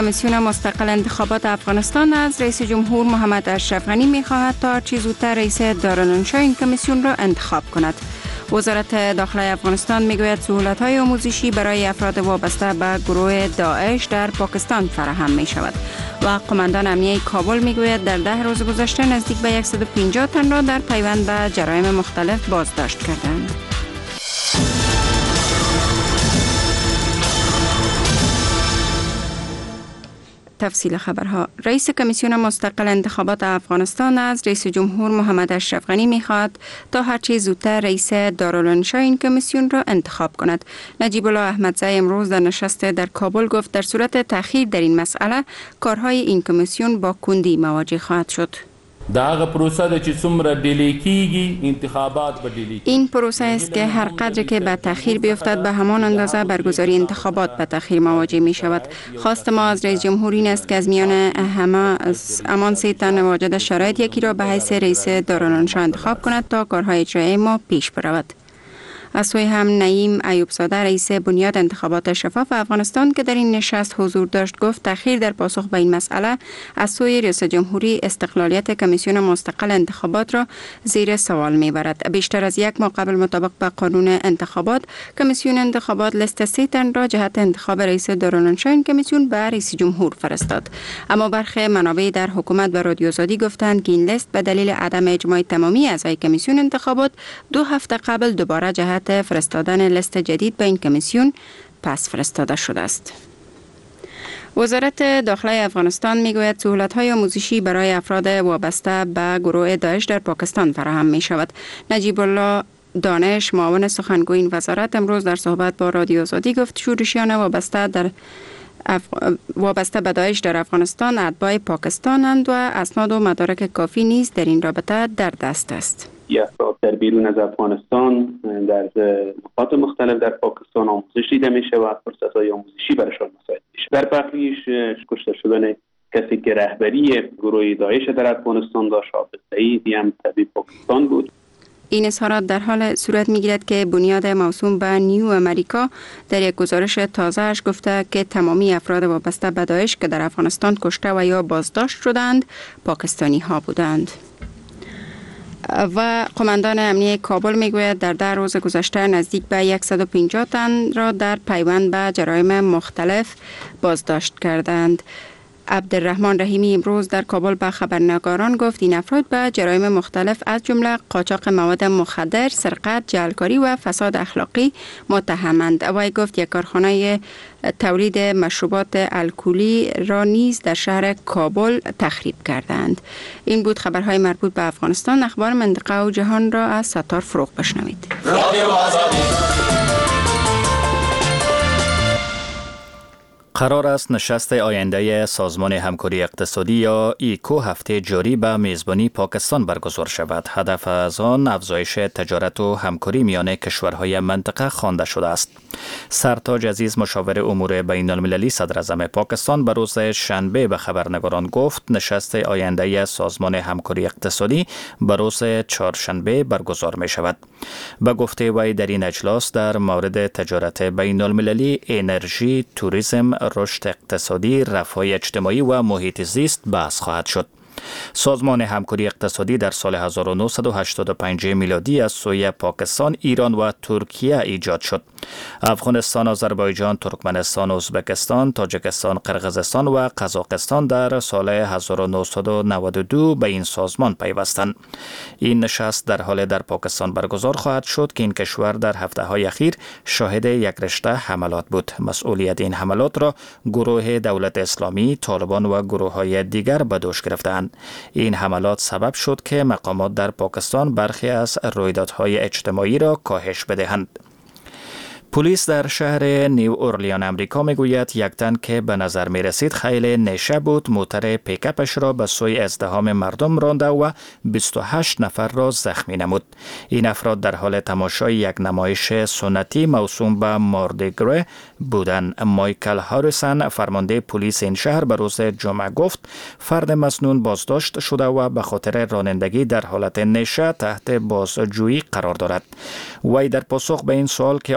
کمیسیون مستقل انتخابات افغانستان از رئیس جمهور محمد اشرف غنی می‌خواهد تا هرچه زودتر رئیس دارالانشا این کمیسیون را انتخاب کند. وزارت داخلی افغانستان میگوید سهولت‌های آموزشی برای افراد وابسته به گروه داعش در پاکستان فراهم می شود و قماندان امنیه کابل میگوید در 10 روز گذشته نزدیک به 150 تن را در پیوند به جرایم مختلف بازداشت کردند. تفصیل خبرها. رئیس کمیسیون مستقل انتخابات افغانستان از رئیس جمهور محمد اشرف غنی می‌خواهد تا هرچه زودتر رئیس دارالانشا این کمیسیون را انتخاب کند. نجیب الله احمدزی امروز در نشست در کابل گفت در صورت تأخیر در این مسئله کارهای این کمیسیون با کندی مواجه خواهد شد. این پروسه است که هر قدر که به تأخیر بیفتد به همان اندازه برگزاری انتخابات به تأخیر مواجه می شود. خواست ما از رئیس جمهور این است که از میان همان 3 تن واجد شرایط یکی را به حیث رئیس دارالانشا انتخاب کند تا کارهای اجرایی ما پیش برود. از سوی هم نعیم ایوب زاده رئیس بنیاد انتخابات شفاف افغانستان که در این نشست حضور داشت گفت تأخیر در پاسخ به این مسئله از سوی رئیس جمهوری استقلالیت کمیسیون مستقل انتخابات را زیر سوال میبرد. بیشتر از 1 ماه قبل مطابق با قانون انتخابات کمیسیون انتخابات لیست 3 تن را جهت انتخاب رئیس دارالانشا این کمیسیون به رئیس جمهور فرستاد. اما برخی منابع در حکومت و رادیو آزادی گفتند که این لیست به دلیل عدم اجماع تمامی اعضای کمیسیون انتخابات 2 هفته قبل دوباره جهت فرستادن لیست جدید به این کمیسیون پس فرستاده شده است. وزارت داخلی افغانستان میگوید سهولت‌های آموزشی برای افراد وابسته به گروه داعش در پاکستان فراهم می شود. نجیب الله دانش معاون سخنگوی این وزارت امروز در صحبت با رادیو آزادی گفت شورشیان وابسته به داعش در افغانستان اتباع پاکستانند و اسناد و مدارک کافی نیز در این رابطه در دست است. افراد در بیرون از افغانستان در نقاط مختلف در پاکستان آموزش دیده میشه و فرصت‌های آموزشی برایشان مساعد میشه. در بخشیش کشته شدن کسی که رهبری گروه داعش در افغانستان داشت، حافظ سعیدی هم طبیب پاکستان بود. این اظهارات در حال صورت میگیرد که بنیاد موسوم به نیو امریکا در یک گزارش تازه‌اش گفته که تمامی افراد وابسته به داعش که در افغانستان کشته و یا بازداشت شدند پاکستانی ها بودند. و قماندان امنیه کابل میگوید در 10 روز گذشته نزدیک به 150 تن را در پیوند به جرایم مختلف بازداشت کردند. عبدالرحمن رحیمی امروز در کابل به خبرنگاران گفت این افراد به جرایم مختلف از جمله قاچاق مواد مخدر، سرقت، جعلکاری و فساد اخلاقی متهمند. وی گفت یک کارخانه تولید مشروبات الکلی را نیز در شهر کابل تخریب کردند. این بود خبرهای مربوط به افغانستان. اخبار منطقه و جهان را از ستار فروغ بشنوید. قرار است نشست آینده سازمان همکاری اقتصادی یا ایکو هفته جاری به میزبانی پاکستان برگزار شود. هدف از آن افزایش تجارت و همکاری میان کشورهای منطقه خوانده شده است. سرتاج عزیز مشاور امور بین المللی صدر اعظم پاکستان به روز شنبه به خبرنگاران گفت نشست آینده سازمان همکاری اقتصادی به روز چهارشنبه برگزار می شود. به گفته وی در این اجلاس در مورد تجارت بین المللی، انرژی، توریسم، رشد اقتصادی، رفاه اجتماعی و محیط زیست بحث خواهد شد. سازمان همکاری اقتصادی در سال 1985 میلادی از سوی پاکستان، ایران و ترکیه ایجاد شد. افغانستان، آذربایجان، ترکمنستان، ازبکستان، تاجیکستان، قرقیزستان و قزاقستان در سال 1992 به این سازمان پیوستند. این نشست در حال در پاکستان برگزار خواهد شد که این کشور در هفته‌های اخیر شاهد یک رشته حملات بود. مسئولیت این حملات را گروه دولت اسلامی، طالبان و گروه‌های دیگر به دوش گرفتند. این حملات سبب شد که مقامات در پاکستان برخی از رویدادهای اجتماعی را کاهش بدهند. پلیس در شهر نیو اورلیان امریکا میگوید یک تن که به نظر می رسید خیلی نشه بود موتر پیکاپش را به سوی ازدحام مردم رانده و 28 نفر را زخمی نمود. این افراد در حال تماشای یک نمایش سنتی موسوم به ماردی گره بودند. مایکل هاریسون فرمانده پلیس این شهر به روز جمعه گفت فرد مسنون بازداشت شده و به خاطر رانندگی در حالت نشه تحت بازجویی قرار دارد. وی در پاسخ به این سوال که آیا این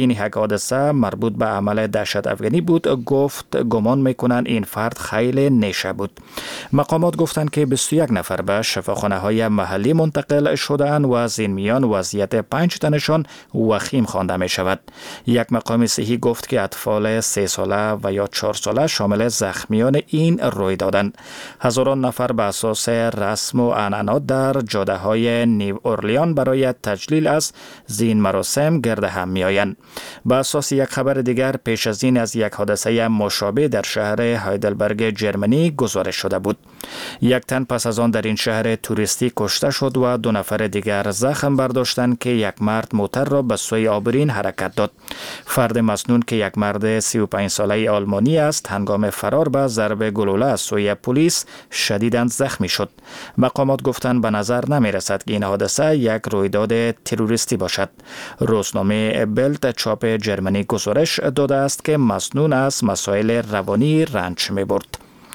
این یک حادثه مربوط به عمل دهشت افغانی بود گفت گمان میکنند این فرد خیلی نیشه بود. مقامات گفتند که 21 نفر به شفاخانه های محلی منتقل شدند و از این میان وضعیت 5 تنشان وخیم خوانده می شود. یک مقام صحی گفت که اطفال 3 ساله و یا 4 ساله شامل زخمیان این روی دادند. هزاران نفر به اساس رسم و عنعنات در جاده های نیو اورلیان برای تجلیل از زین مراسم گرد هم می آیند. به اساس یک خبر دیگر پیش از این از یک حادثه مشابه در شهر هایدلبرگ جرمنی گزارش شده بود. یک تن پس از آن در این شهر توریستی کشته شد و 2 نفر دیگر زخم برداشتند که یک مرد موتر را به سوی آبرین حرکت داد. فرد مسنون که یک مرد 35 ساله آلمانی است هنگام فرار به ضرب گلوله از سوی پلیس شدیداً زخمی شد. مقامات گفتند به نظر نمی رسد که این حادثه یک رویداد تروریستی باشد. روزنامه بلد چاپ جرمنی گزارش داده است که مسنون از مسائل روانی رنج می برد.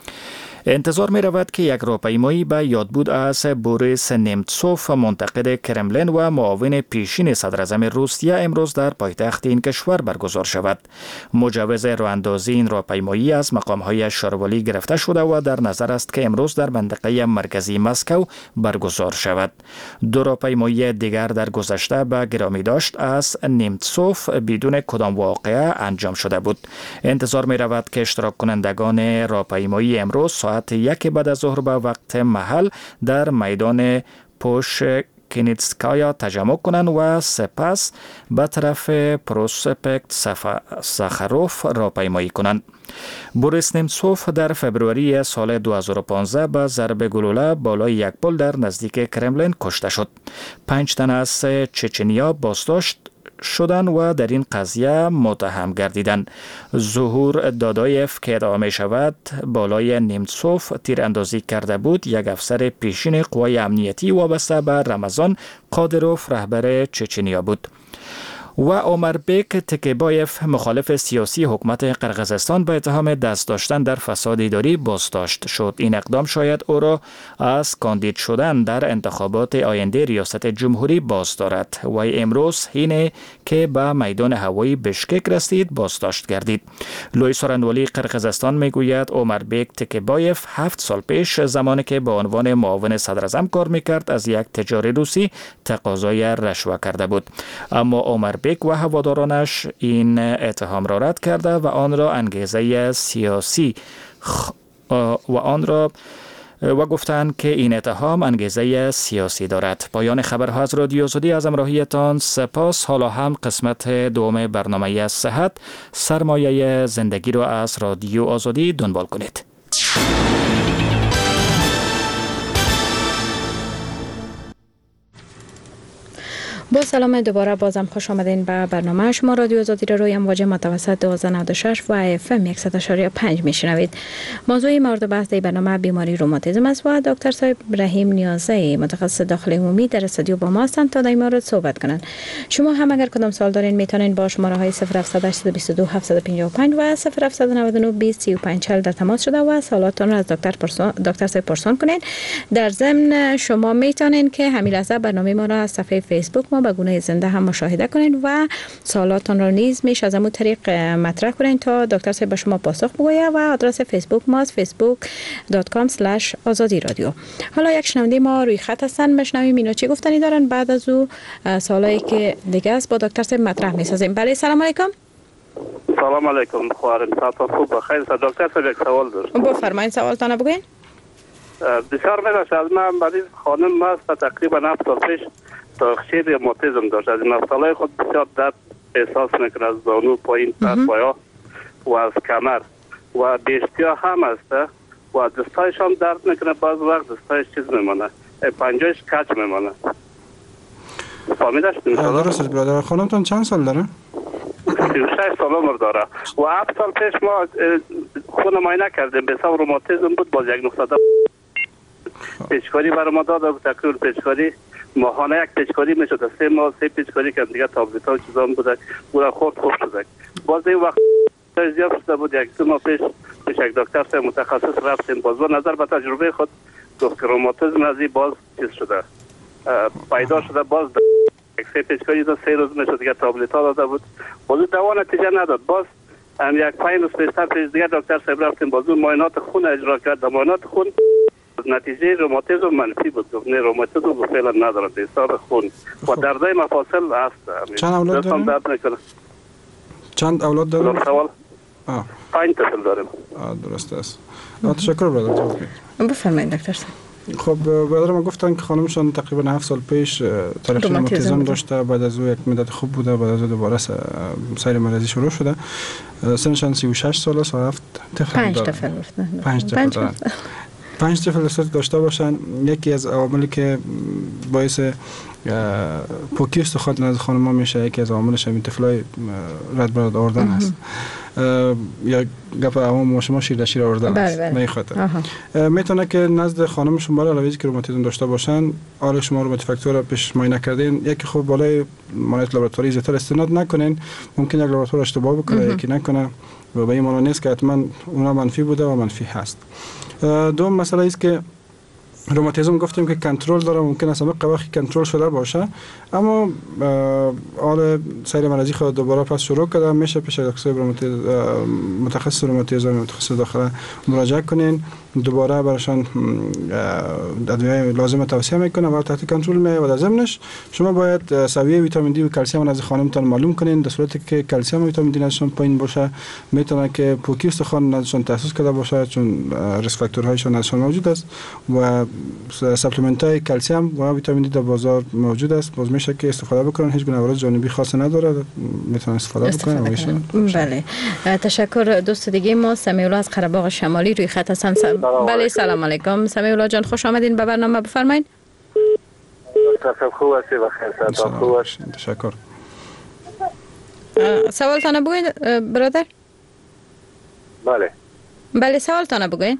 انتظار می رود که یک راهپیمایی به یادبود از بوریس نمتسوف منتقد کرملین و معاون پیشین صدراعظم روسیه امروز در پایتخت این کشور برگزار شود. مجوز راهاندازی این راهپیمایی از مقام‌های شاروالی گرفته شده و در نظر است که امروز در منطقه مرکزی مسکو برگزار شود. 2 راهپیمایی دیگر در گذشته به گرامی داشت از نمتسوف بدون کدام واقعه انجام شده بود. انتظار می رود که اشتراک کنندگان راهپیمایی امروز ساعت 1 بعد از ظهر به وقت محل در میدان پوشکنیتسکایا تجمع کنند و سپس به طرف پروسپکت ساخاروف راهپیمایی کنند. بوریس نمتسوف در فبروری سال 2015 به ضرب گلوله بالای یک پل در نزدیک کرملین کشته شد. 5 تن از چچنیا بازداشت شدند و در این قضیه متهم گردیدند. ظهور دادایف که ادعا می شود بالای نمتسوف تیراندازی کرده بود یک افسر پیشین قوای امنیتی وابسته به رمضان قادروف رهبر چچنیا بود. و اومربیک تکیبایف مخالف سیاسی حکومت قرقیزستان به اتهام دست داشتن در فساد اداری بازداشت شد. این اقدام شاید او را از کاندید شدن در انتخابات آینده ریاست جمهوری باز دارد. و امروز اینه که به میدان هوایی بشکک رسید بازداشت گردید. لوی سخنگوی قرقیزستان میگوید اومربیک تکیبایف 7 سال پیش زمانی که به عنوان معاون صدراعظم کار میکرد از یک تجار روسی تقاضای رشوه کرده بود. اما اومربیک و هوادارانش این اتهام را رد کرده و آن را انگیزه سیاسی و گفتند که این اتهام انگیزه سیاسی دارد. پایان خبرها از رادیو آزادی از همراهیتان سپاس. حالا هم قسمت دوم برنامه صحت سرمایه زندگی را از رادیو آزادی دنبال کنید. با سلام دوباره بازم خوش آمدین به برنامه شما رادیو آزادی را روی امواج متوسط 1296 و FM 100.5 میشنوید. موضوع مورد بحث در برنامه بیماری روماتیسم است و دکتر صاحب ابراهیم نیازی متخصص داخلی عمومی در استودیو با ما هستند تا در این مورد صحبت کنند. شما هم اگر کدام سوال دارین میتونین با شماره های 0722 755 و 0799 20 35 40 در تماس شده و سوالاتتان را از دکتر صاحب پرسان کنین. در ضمن شما میتونین که همین لحظه برنامه ما را از صفحه فیسبوک ما به گونه زنده هم مشاهده کنین و سوالاتتان را نیز میشه از همون طریق مطرح کنین تا دکتر صاحب به شما پاسخ بگوید و آدرس فیسبوک ما است facebook.com/azadi radio. حالا یک شنونده ما روی خط هستن، بشنویم اینا چی گفتنی دارن، بعد از او سوالایی که دیگه است با دکتر صاحب مطرح میسازیم. بله سلام علیکم. سلام علیکم خوارم ساعت خوب بخیر. دکتر صاحب یک سوال داشت. بفرمایید سوالتان بگوین. بسیار می‌بخشید از من مریض خانم است تقریبا 7 سال پیش تاخیر روماتیسم داشت. از مفصل‌های خود بسیار درد احساس میکنه از زانو پایین تا پایا و از کمر و بیشتیا هم است و دستایش هم درد میکنه، بعض وقت دستایش چیز میمانه، پنجهش کج میمانه. فهمیده شدیم؟ درست برادر. خانمتان چند سال داره؟ 36 سال عمر داره و 7 سال پیش ما خون معاینه کردیم، بسیار روماتیسم بود، باز یک نقطه پیچکاری برای ما داد و تقریبا پیچکاری ماهانه یک پیچکاری میشد، 3 ماه 3 پیچکاری که دیگه تابلت ها چیزام بوده اون خورد خوب شده. باز این وقت زیاد شده بود، 1-2 ماه پیش یک دکتر صاحب متخصص رفتیم، باز با نظر به تجربه خود گفت که روماتیسم از این باز چیز شده پیدا شده، باز یک سه پیشکاری داد 3 روز میشد دیگه تابلت ها داده بود بازو دوا نتیجه نداد. باز یک 5 روز پیشتر پیش دیگه دکتر صاحب رفتیم بازو معاینات خون اجرا کرد. معاینات خون نتیجه روماتیسم منفی بود. گفت نه روماتیسم فعلا نداره بیسار خون و دردای مفاصل هست. چند اولاد دارین؟ چند اولاد دارین؟ سوال 5 طفل داریم. درست است. تشکر برادر جواب بدید. بفرمایید دکتر صاحب. خب برادر ما گفتن که خانمشان تقریبا 7 سال پیش تاریخ روماتیسم داشته، بعد از او یک مدت خوب بوده، بعد از او دوباره سیر مرضی شروع شده. سنشان 36 سال است و 7 طفل دارن. 5 طفل داشته باشن. یکی از عواملی که باعث پوکی استخوان از خانم‌ها میشه، یکی از عواملش همین طفلای رد برد آوردن هست. یا گپ عوام شما شیر آوردن است. نه خاطر میتونه که نزد خانم شما علاوه که روماتیسم داشته باشن حال شما رو متفکتور پیش معاینه کردین، یکی خب بالای مانیت لابراتواری زیاتر استناد نکنین، ممکن یک لابراتوار اشتباه بکنه یکی نکنه و به این معنی نیست که حتما اونا منفی بوده و منفی هست. دوم مسئله است که روماتیسم گفتیم که کنترل داره، ممکن است همه وقتی کنترل شده باشه اما حال سیر مرضی خود دوباره پس شروع کرده، میشه پیش دکتر متخصص روماتیسم متخصص داخله مراجعه کنین، دوباره براشان ادویه لازم توصیه میکنه و تحت کنترل میه و در ضمنش شما باید سویه ویتامین دی و کلسیم از خانمتان معلوم کنین. در صورتی که کلسیم و ویتامین دی نشون پایین باشه میتونه که پوکی استخوان نشون تاسیس کرده باشه، چون ریسک فاکتورهایشون نشون موجود است و سپلیمنت های کلسیم و ویتامین دی در بازار موجود است. باز میشه که استفاده بکنن، هیچ گونه عوارض جانبی خاصی نداره، میتونن استفاده بکنن. بله تشکر. دوست دیگه ما سمیولا از قره‌باغ شمالی روی خط هستن. بله سلام علیکم سمیولا جان، خوش آمدین به برنامه، بفرمایید. دکتر خوب هستی و خیر سلام. خوب هستی. تشکر. سوالتان بگوین برادر. بله سوالتان بگوین.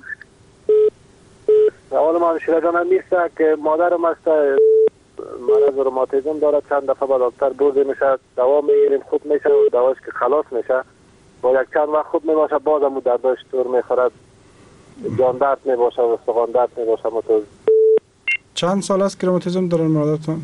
سوال ما شیرا جان نیست که مادرم است مرض روماتیسم داره، چند دفعه با دکتر برده میشه، دوا میگیریم خوب میشه و دواش که خلاص میشه با یک چند وقت خوب میباشه، بازم درداش طور میخورد، جان درد میباشه و استخوان درد میباشه. چند سال است که روماتیسم دارن مادرتان؟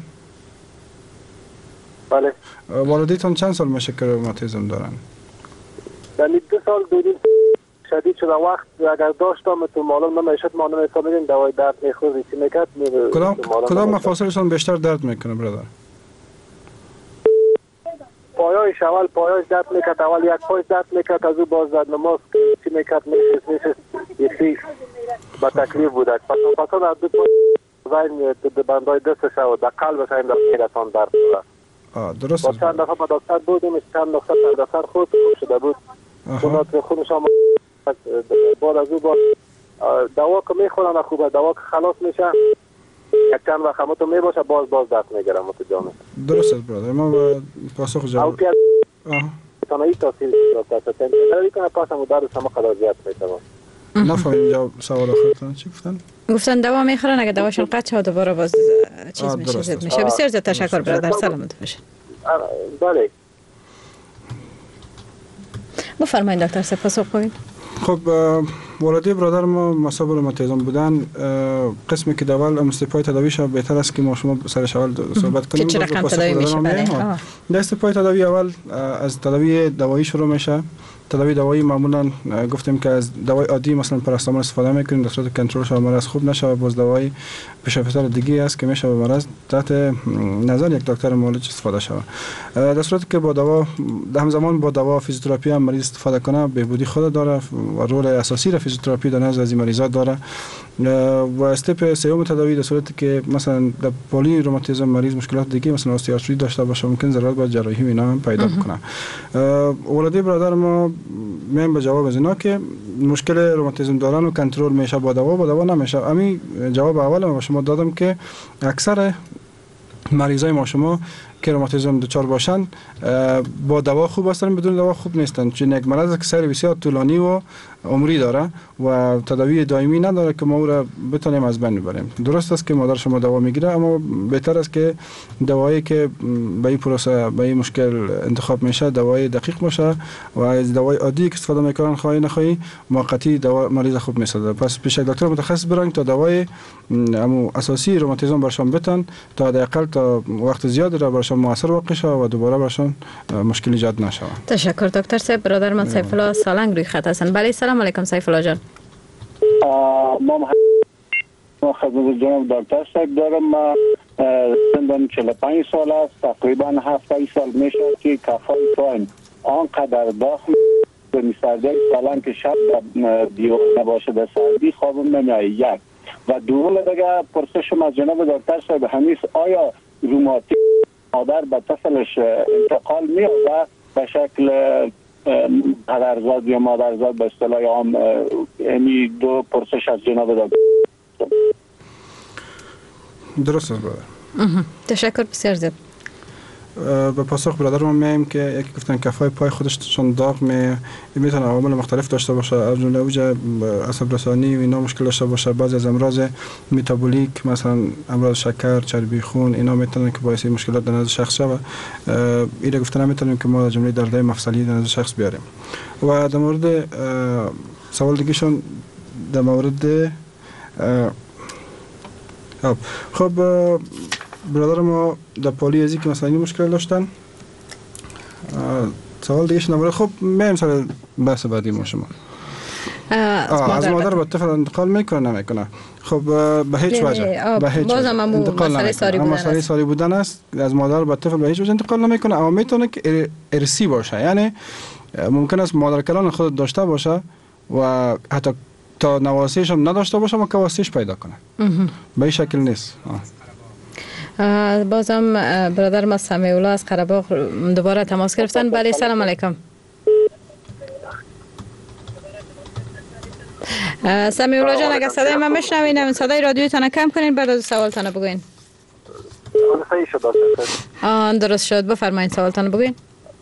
بله. والدیتان چند سال میشه که روماتیسم دارن؟ یعنی 2 سال دوریم شدید شده، وقت اگر داشتم تو معلوم نمیشد، ما نمیفهمیدیم دوای درد میخورد چی میکرد. کدام مفاصلشون بیشتر درد میکنه برادر؟ پایایش اول پایایش درد میکرد، اول یک پایش درد میکرد، از او باز در نماز چی میکرد میشست یکی با تکلیف بوده. پس در 2 پای زین تو بندای دستش و در قلبش هم در میرسان درد بوده. درست است. چند دفعه با دکتر بودیم، چند نقطه در دفتر خود شده بود، خونات خونش هم بعد از او دوا که میخورن خوبه، دوا که خلاص میشه یک چند وقت همه تو میباشه باز درد میگیرم تو جامعه. درست است برادر، ما با پاسخ جواب تنهایی تاثیر دکتر تنهایی کنه پاسم درد شما قدر زیاد میتونه. نفهمیم جواب سوال آخرتان چی گفتن؟ گفتن دوا میخورن، اگه دواشون قطع شه دوباره باز چیز میشه زد میشه. بسیار زیاد تشکر برادر، سلامت باشین. بله بفرمایید دکتر صاحب پاسخ بدید. خب والدی برادر ما مصاب روماتیسم بودن، قسمی که اول استپای تداویش بهتر است که ما شما سرش اول صحبت کنیم. چه رقم تداوی میشه؟ استپای تداوی اول از تداوی دوایی شروع میشه. تداوی دوایی معمولا گفتیم که از دوای عادی مثلا پاراستامول استفاده میکنیم در صورت کنترل شما مرض خوب نشه و باز دوای پیشرفت‌تر دیگه است که میشه به مرض تحت نظر یک دکتر معالج استفاده شود. در صورتی که با دوا همزمان با دوا فیزیوتراپی هم مریض استفاده کنه بهبودی خود داره و رول اساسی را فیزیوتراپی در نزد از مریضات داره. و استپ سوم تداوی در صورتی که مثلا در پلی روماتیسم مریض مشکلات دیگه مثلا استیارتریت داشته باشه ممکن ضرورت به جراحی اینا هم پیدا بکنه. ولادی برادر ما میام به جواب از اینا که مشکل روماتیسم دارن و کنترل میشه با دوا نمیشه. همین جواب اول ما شما دادم که اکثر مریضای ما شما که روماتیسم دچار باشن با دوا خوب هستن، بدون دوا خوب نیستن، چون یک مرض که سیر بسیار طولانی و عمری داره و تداوی دائمی نداره که ما او را بتونیم از بین ببریم. درست است که مادر شما دوا میگیره، اما بهتر است که دوایی که به این پروسه به این مشکل انتخاب میشه دوای دقیق باشه و از دوای عادی که استفاده میکنن خواهی نخواهی موقتی دوا مریض خوب میسازه. پس پیش دکتر متخصص برن تا دوای اساسی روماتیسم برشان بتن تا حداقل تا وقت زیاد را برشان برشان موثر واقع شود و دوباره برشان مشکل ایجاد نشود. تشکر دکتر صاحب. برادر من سیف الله سالنگ روی خط هستن. بله سلام علیکم سیف الله جان. ما خدمت جناب دکتر صاحب دارم. ما سنم 45 سال است. تقریبا 7 سال میشه که کفای پایم آنقدر داغ می سردی سالان که شب دیوار نباشه در سردی خوابم نمیاد. یک و دوم دیگه پرسشم از جناب دکتر صاحب همیش آیا روماتیسم مادر به طفلش انتقال می‌یابد به شکل پدرزاد یا مادرزاد به اصطلاح عام؟ یعنی دو پرسش از جناب دکتر. درست است برادر. تشکر بسیار زیاد. به پاسخ برادر ما میایم که یکی گفتن کفای پای خودش چون داغ میتونه عوامل مختلف داشته باشه، از جمله اوج عصب رسانی و اینا مشکل داشته باشه. بعضی از امراض متابولیک مثلا امراض شکر، چربی خون اینا میتونن که باعث مشکلات در نزد شخص شه. اینا گفتن نمیتونیم که ما جمله دردهای مفصلی در نزد شخص بیاریم. و در مورد سوال دیگه شون در مورد خب برادر ما در پالیزی که مثلا این مشکل داشتن. سوال دیگه شنواره. خب میایم سر بحث بعدی ما شما. از مادر به طفل انتقال میکنه نمیکنه؟ خب به هیچ وجه. به هیچ وجه انتقال نمیکنه. مسئله ساری بودن است. از مادر به طفل به هیچ وجه انتقال نمیکنه. اما میتونه که ارثی باشه. یعنی ممکن است مادر کلان خود داشته باشه و حتی تا نواسیش هم نداشته باشه و کواسیش پیدا کنه. به این شکل نیست. بازم برادر ما سمیع الله از قره‌باغ دوباره تماس گرفتن. بله سلام علیکم. سمیع الله جان اگر صدای من میشنوین صدای رادیوتون کم کنین بعد از سوالتون بگوین. درست شد. بفرمایید سوالتون بگوین.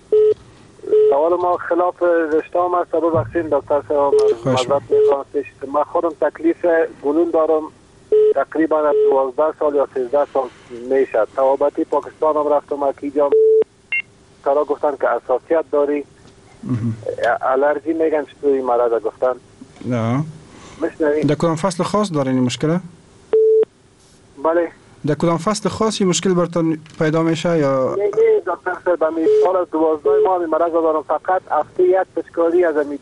سوال ما خلاف رشته هم است. ببخشید دکتر صاحب معذرت میخوام. من خودم تکلیف گلون دارم تقریبا 12 سال یا 13 سال میشه. توابتی پاکستان هم رفتم اکیجا سارا گفتن که اساسیت داری. الرژی میگن چطور این مرض گفتن؟ نه. میشنوین؟ در کدام فصل خاص داره این مشکله؟ بله. در کدام فصل خاصی مشکل براتون پیدا میشه یا؟ نه دکتر صاحب من سال 12 ماه این مرض دارم. فقط هفته یک پشکاری از این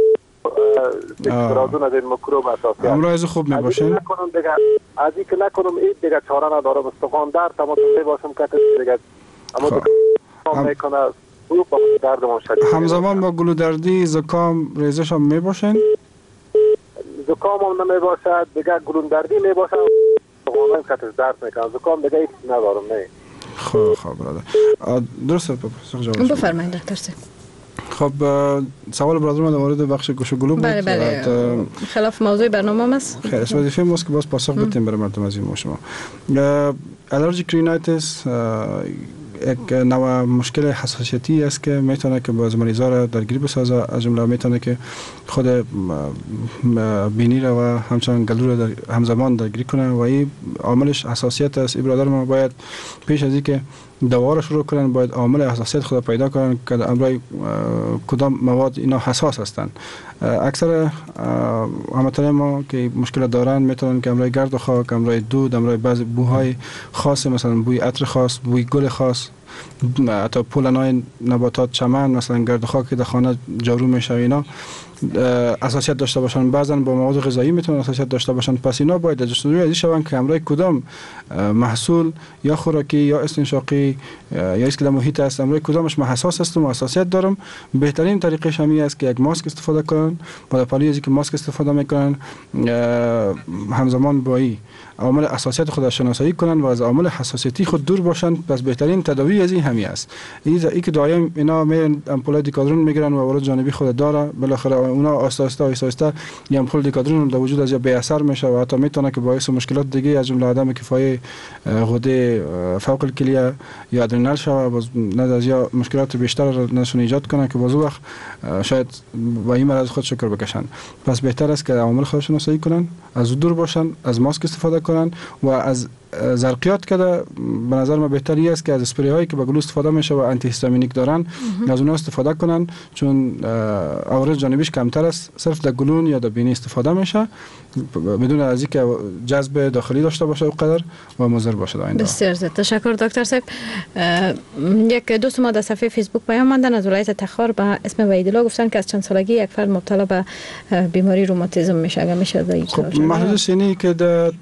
دیکارادون از این میکروب اساسی. امراض خوب میباشین؟ از این که نکنم این دیگه چاره ندارم. استخوان درد تمام میباشم که دیگه اما دیگه میکنه درد من شدید. همزمان با گلودردی زکام ریزش هم میباشین؟ زکام هم نمیباشد دیگه گلودردی میباشد. من کتش درد میکنم. زکام دیگه هیچ ندارم. نه. خب برادر درسته بفرمایید دکتر صاحب. خب سوال برادر من در مورد بخش گوش و گلو بود. بله خلاف موضوع برنامه است. خیر است وظیفه ماست که باز پاسخ بدیم برای مردم عزیز ما شما. الرژیک رینایتیس یک نوع مشکل حساسیتی است که میتونه که باز مریضا را درگیر بسازه. از جمله میتونه که خود بینی را و همچنان گلو را همزمان درگیر کنه و این عاملش حساسیت است. این برادر ما باید پیش از اینکه دوا را شروع کنن باید عامل حساسیت خود پیدا کنن که امرای کدام مواد اینا حساس هستند. اکثر هموطنان ما که مشکل دارن میتونن که امرای گرد و خاک، امرای دود، امرای بعضی بوهای خاص مثلا بوی عطر خاص، بوی گل خاص، حتی پولنای نباتات چمن مثلا گرد و خاک که در خانه جارو میشه اینا اساسیت داشته باشن. بعضا با مواد غذایی میتونن اساسیت داشته باشن. پس اینا باید جستجوی ازی شون که امرای کدام محصول یا خوراکی یا استنشاقی یا اسکل محیط است امرای کدامش من حساس هستم و اساسیت دارم. بهترین طریقش همین است که یک ماسک استفاده کنن. با پالی ازی که ماسک استفاده میکنن همزمان با این عامل اساسیت خود شناسایی کنن و از عامل حساسیتی خود دور باشن. پس بهترین تداوی از این همین است. این که دائم اینا میرن امپول دیکادرون میگیرن و ورود جانبی خود داره. بالاخره اونا آهسته یه امپول دیکادرون در وجود از بی اثر میشه و حتی میتونه که باعث مشکلات دیگه از جمله عدم کفایه غده فوق الکلیه یا ادرنال شوه و نه از یا مشکلات بیشتر نشون ایجاد کنه که باز وقت شاید با این مرض خود شکر بکشن. پس بهتر است که عامل خود شناسایی کنن، از دور باشن، از ماسک استفاده کنن و از زرقیات کرده، به نظر من بهتری است که از اسپری هایی که به گلو استفاده میشه و آنتی هیستامینیک دارن از اونها استفاده کنن، چون عوارض جانبیش کمتر است. صرف در گلون یا در بینی استفاده میشه بدون از اینکه جذب داخلی داشته باشه و قدر و مضر باشه در آینده. بسیار زیاد تشکر دکتر صاحب. یک دوست ما در صفحه فیسبوک پیام ماندن از ولایت تخار به اسم وحیدالله، گفتن که از چند سالگی یک فرد مبتلا به بیماری روماتیسم میشه. اگر میشه خب محدود سنی که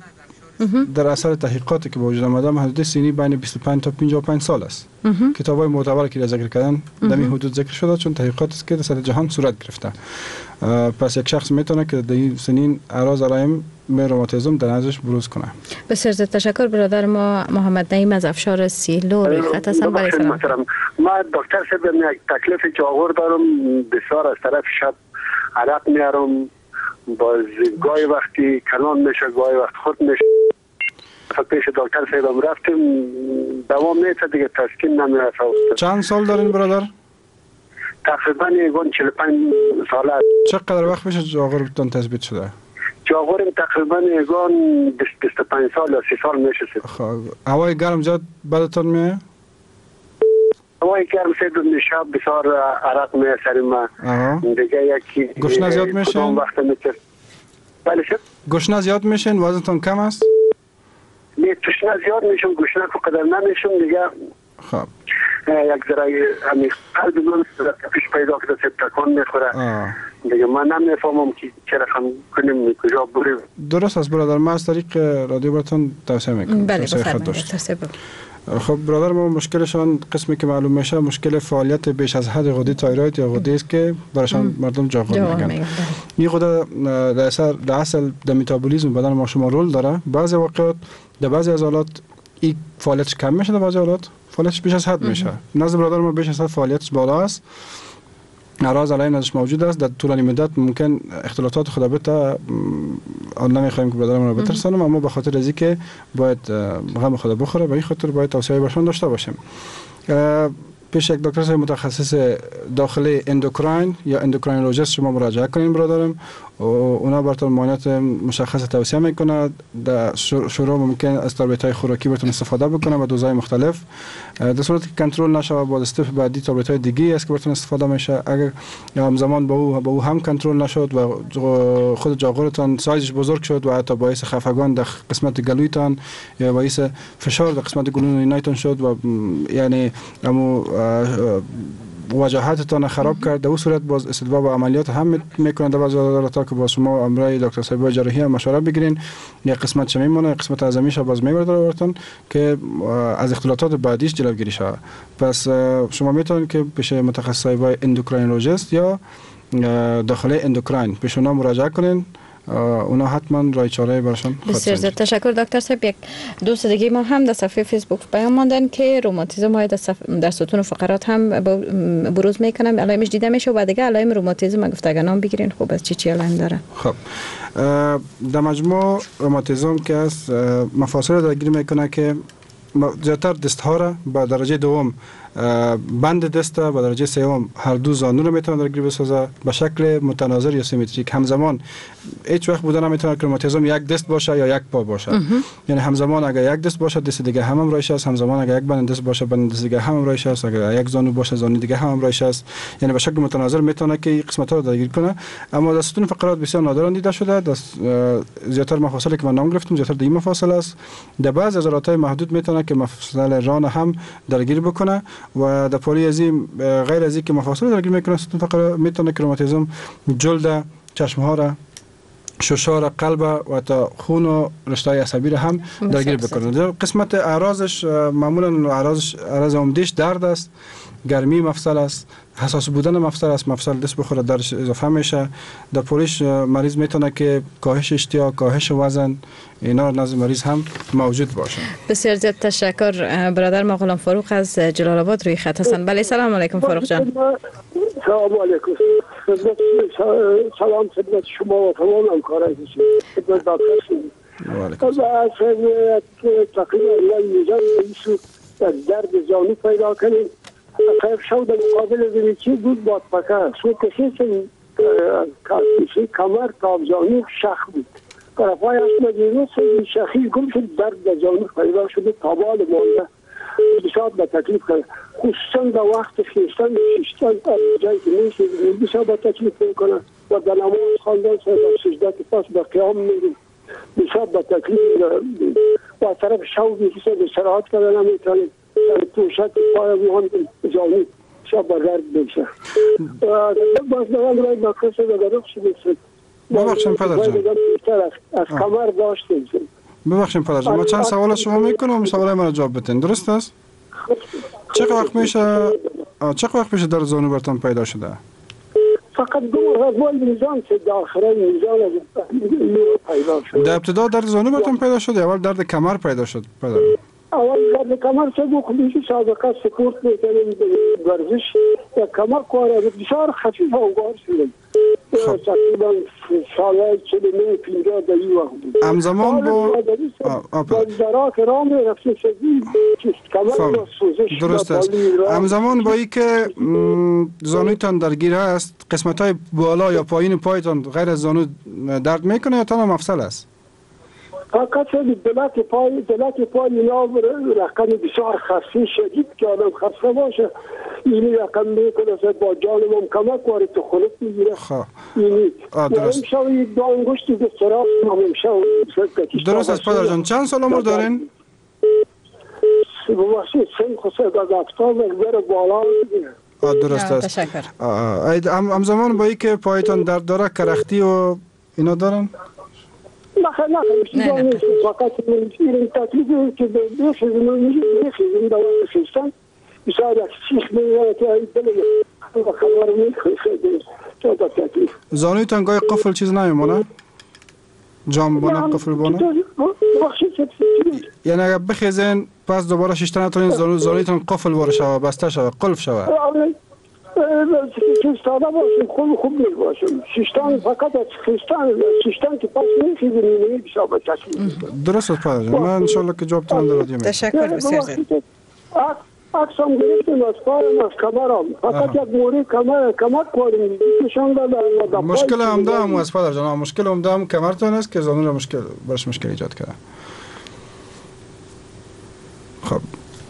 در اثر تحقیقاتی که با وجود آمده محدود سنی بین 25 تا 55 سال است. کتاب‌های معتبر که ذکر کردن در این حدود ذکر شده، چون تحقیقاتی است که در سطح جهان صورت گرفته. پس یک شخص میتونه که در این سنین اعراض علائم روماتیسم در نظرش بروز کنه. بسیار زیاد تشکر. برادر ما محمد نعیم از افشار سیلو روی خط هستن. برای سلام. ما دکتر صاحب یک تکلیف جاغور دارم، بسیار از طرف شب عرق میارم، باز گاهی وقتی کنان میشه، گاهی وقت خود میشه. پیش دکتر صاحب رفتیم، دوام میشه دیگه، تسکین نمیرسه. چند سال دارین برادر؟ تقریبا 45 ساله. چقدر وقت میشه جاغورتون تثبیت شده؟ جاغورم تقریبا 25 سال یا 30 سال میشه. خب هوای گرم زیاد بدتون میاد؟ هوای گرم سید شب بسیار عرق میاد سر ما. دیگه یکی گشنه زیاد میشین؟ وقت میشه. بله شد. گشنه زیاد میشین؟ وزنتون کم است؟ نه تشنه زیاد میشم، گشنه که قدر نمیشم دیگه. خب یک ذره همین قلب من پیش پیدا کرده سید تکان میخوره دیگه. من نمیفهمم که چه رقم کنیم، کجا بریم. درست است برادر، ما از طریق رادیو براتون توصیه میکنم. بله بفرمایید. خب برادر ما مشکلشان قسمی که معلوم میشه مشکل فعالیت بیش از حد غده تایروید یا غده است که برایشان مردم جاغور میگن. این غده در اصل در متابولیسم بدن ما شما رول داره. بعضی وقت در بعضی از حالات این فعالیتش کم میشه، در بعضی حالات فعالیتش بیش از حد میشه. نزد برادر ما بیش از حد فعالیتش بالا است، اعراض علائم ازش موجود است. در طولانی مدت ممکن اختلالات خود البته آن نمیخوایم که برادرمون رو بترسانم، اما به خاطر از اینکه باید غم خود بخوره به این خاطر باید توصیه برشون داشته باشیم. پیش یک دکتر متخصص داخلی اندوکراین یا اندوکراینولوژیست شما مراجعه کنین برادرم، اونا براتون معاینات مشخص توصیه میکنه. در شروع ممکن از تابلت‌های خوراکی براتون استفاده بکنه با دوزهای مختلف. در صورتی که کنترل نشه با استف بعدی تابلت‌های دیگه است که براتون استفاده میشه. اگر همزمان با او هم کنترل نشد و خود جاغورتان سایزش بزرگ شد و حتی باعث خفگان در قسمت گلویتان یا باعث فشار در قسمت گلوی نایتون شد و یعنی امو وجاهتتان خراب کرد، در اون صورت باز استدبا با عملیات هم میکنند. بعضی حالات که با شما امرای دکتر صاحب جراحی هم مشوره بگیرین، یک قسمت میمونه، قسمت اعظمیش باز میبرده براتون که از اختلالات بعدیش جلوگیری شه. پس شما میتونید که پیش متخصص اندوکراینولوژیست یا داخل اندوکراین پیش اونا مراجعه کنین، اونا حتما رای چاره براشون خواهد. بسیار زیاد تشکر دکتر صاحب. یک دوست دیگه ما هم در صفحه فیسبوک پیام ماندن که روماتیسم های در ستون فقرات هم بروز میکنن، علائمش دیده میشه و دیگه علائم روماتیسم گفتگان نام بگیرین. خوب از چی علائم داره؟ خب در مجموع روماتیسم که است مفاصل درگیر میکنه که زیادتر دست ها را به درجه دوم بند دست و درجه سوم هر دو زانو رو میتونه درگیر بسازه به شکل متناظر یا سیمتریک. همزمان هیچ وقت بودن نمیتونه که روماتیسم یک دست باشه یا یک پا باشه. یعنی همزمان اگر یک دست باشه دست دیگه هم رایش است، همزمان اگر یک بند دست باشه بند دست دیگه هم رایش است، اگر یک زانو باشه زانو دیگه هم رایش است. یعنی به شکل متناظر میتونه که این قسمت ها رو درگیر کنه. اما در ستون فقرات بسیار نادران دیده شده. زیادتر مفاصلی که من نام گرفتم زیادتر این مفاصل است. در بعضی عضلات محدود میتونه که مفصل ران هم درگیر بکنه و در پولی از این غیر از این که مفاصل درگیر میکنه ستون فقرات میتونه که روماتیسم جلد، چشم ها را، ششار قلب و تا خون و رشته عصبی را هم درگیر بکنه. در قسمت اعراضش معمولا اعراض عمدهش درد است، گرمی مفصل است، حساس بودن مفصل است، مفصل دست بخوره درش اضافه میشه. در پولیش مریض میتونه که کاهش اشتها، کاهش وزن اینا نزد مریض هم موجود باشه. بسیار زیاد تشکر. برادر ما غلام فاروق از جلال آباد روی خط هستن. بله سلام علیکم فاروق جان. سلام علیکم. سلام خدمت شما و تمام همکاران خدمت دکتر شما. تقریبا میجان درد زانو پیدا کنیم. خیلی شو در مقابل زمینی بود باد پکر سو کسی کمر تا زانو شخ بود. طرفای اسمدی خیلی شخیص گم شد، درد در زانو پیدا شده، تابال مانده، بسیار به تکلیف کرد، خصوصا در وقت خیستن شیشتن جایی که نیست بسیار به تکلیف میکنه و در نماز خواندن در سجده که پس به قیام میریم بسیار به تکلیف و طرف شوقی که به سراحت کردن نمیتونیم سر توشک پای میان زانو بسیار به درد میشه. باز دوام رای مکرس و درخ شده ببخشیم پدر جان. از کمر داشتیم. ببخشیم پدر جان، ما چند سوال از شما میکنم، سوالای من جواب بدین. درست است؟ چقدر وقت میشه در زانو برتون پیدا شده؟ فقط دو روز میزان که داخل میزان پیدا شد. در ابتدا درد زانو برتون پیدا شد یا اول درد کمر پیدا شد پدر؟ اول درد کمر شد و خودی سابقه سپورت میکنیم ورزش کمر کار بسیار خفیف و گار شد. تقریبا سالهای 49 در این وقت بود. همزمان با درات رام رفته شدیم کمر سوزش. درست است. همزمان با این که زانویتان درگیر است، قسمت های بالا یا پایین پایتان غیر از زانو درد میکنه یا تنها مفصل است؟ فقط دلت پای اینا رقم بسیار خاصی شدید که آدم خسته باشه اینی رقم میکنه با جانم هم کمک وارد تو خلق میگیره. اینی امشاوی دو انگشتی به سراغ درست است پدر جان. چند سال عمر دارین؟ ببخشید سن خسته از افتار مقدار بالا میگیره. درست است. تشکر. همزمان با ای که پایتان درد داره کرختی و اینا دارن؟ نه فقط این تکلیفی که بخیزیم دوام بخیستن بسیار از سیخ میگه که این دل خبر میخواه تا تکلیف زانویتان گاهی قفل چیز نمیمونه؟ جام بانه قفل بانه؟ یعنی اگر بخیزین پس دوباره شیشتن نتونین زانویتان قفل باره شوه، بسته شوه، قلف شوه؟ ساده باشیم خوب میباشیم شیشتان فقط از شیشتان که پس میخیزیم اینه بسیار به تکلیف. درست است پدر جان. من انشالله که جواب تان در رادیو میدم. تشکر بسیار زیاد. عکسم گرفتیم از پایم از کمرم فقط یک موری کمک کنیم کشان دادن. مشکل عمده هم از پدر جان، مشکل عمده هم کمرتان است که زانو را برش مشکل ایجاد کرده. خب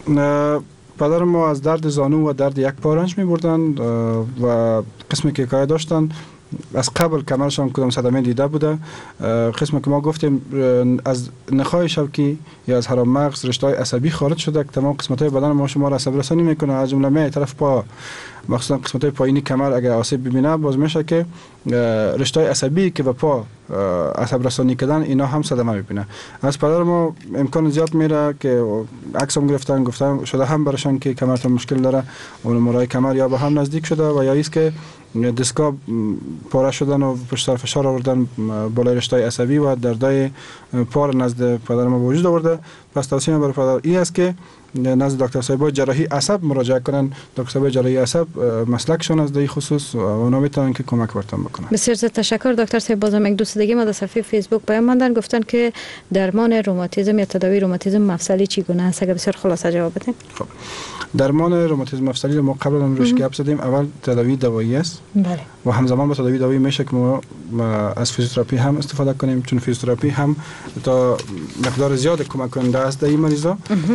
پدر ما از درد زانو و درد یک پا رنج می بردن و قسمی که کار داشتن از قبل کمرشان کدام صدمه دیده بوده. قسمی که ما گفتیم از نخای شوکی یا از حرام مغز رشته‌های عصبی خارج شده که تمام قسمت‌های بدن ما شما را عصبی رسانی میکنه، از جمله می طرف پا مخصوصا قسمت‌های پایینی کمر اگر آسیب ببینه باز میشه که رشته‌های عصبی که به پا عصب رسانی کردن اینا هم صدمه میبینه. از پدر ما امکان زیاد میره که عکسم گفتن شده هم برشان که کمرتون مشکل داره اون مرای کمر یا به هم نزدیک شده و یا ایست که دستگاه پاره شدن و پشت سر فشار آوردن بالای رشته عصبی و دردای پا نزد پدر ما وجود آورده. پس توصیه برای پدر این است که نزد دکتر صاحب جراحی عصب مراجعه کنن. دکتر صاحب جراحی عصب مسلکشون از این خصوص و اونا میتونن که کمک برتون بکنن. بسیار زیاد تشکر دکتر صاحب. بازم یک دوست دیگه ما در صفحه فیسبوک پیام ماندن گفتن که درمان روماتیسم یا تداوی روماتیسم مفصلی چگونه است؟ اگه بسیار خلاصه جواب بدین. خب درمان روماتیسم مفصلی رو ما قبل هم روش گپ زدیم. اول تداوی دوایی است. بله. و همزمان با تداوی دوایی میشه که ما از فیزیوتراپی هم استفاده کنیم چون فیزیوتراپی هم تا مقدار زیاد کمک کننده است در این مریضا.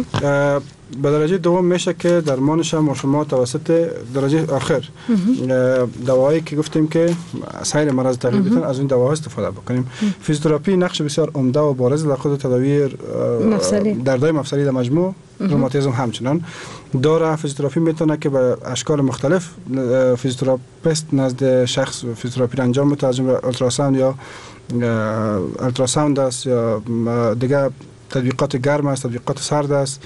به درجه دوم میشه که درمانش هم شما توسط درجه آخر دواهایی که گفتیم که سایر مرض تغییر بدن از این دواها استفاده بکنیم. فیزیوتراپی نقش بسیار عمده و بارز در خود تداوی دردهای مفصلی در مجموع روماتیسم همچنان داره. فیزیوتراپی میتونه که به اشکال مختلف فیزیوتراپیست نزد شخص فیزیوتراپی انجام بده، از جمله اولتراساوند یا التراساوند است یا دیگه تطبیقات گرم است، تطبیقات سرد است،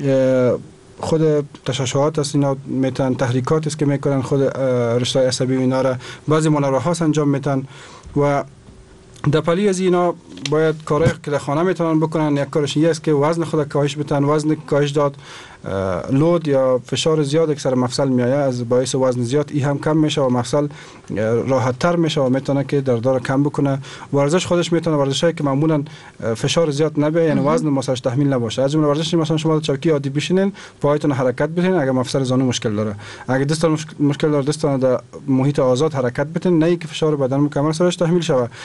خود تشعشعات است، اینا میتونن تحریکات است که میکنن خود رشته عصبی اینا را بعضی مانوراهاست انجام میتن و دپلی از اینا باید کارهای که در خانه میتونن بکنن. یک کارش این است که وزن خود کاهش بدن، وزن کاهش داد، لود یا فشار زیاد که سر مفصل میایه از باعث وزن زیاد این هم کم میشه و مفصل راحت تر میشه و میتونه که دردار کم بکنه. ورزش خودش میتونه ورزشایی که معمولا فشار زیاد نبیه یعنی وزن ماساژ تحمیل نباشه. از جمله ورزشی مثلا شما چوکی عادی بشینین پایتون حرکت بدین اگر مفصل زانو مشکل داره، اگر دستتون مشکل داره دستتون در محیط آزاد حرکت بدین نه که فشار بدن کمر سرش تحمیل شوه.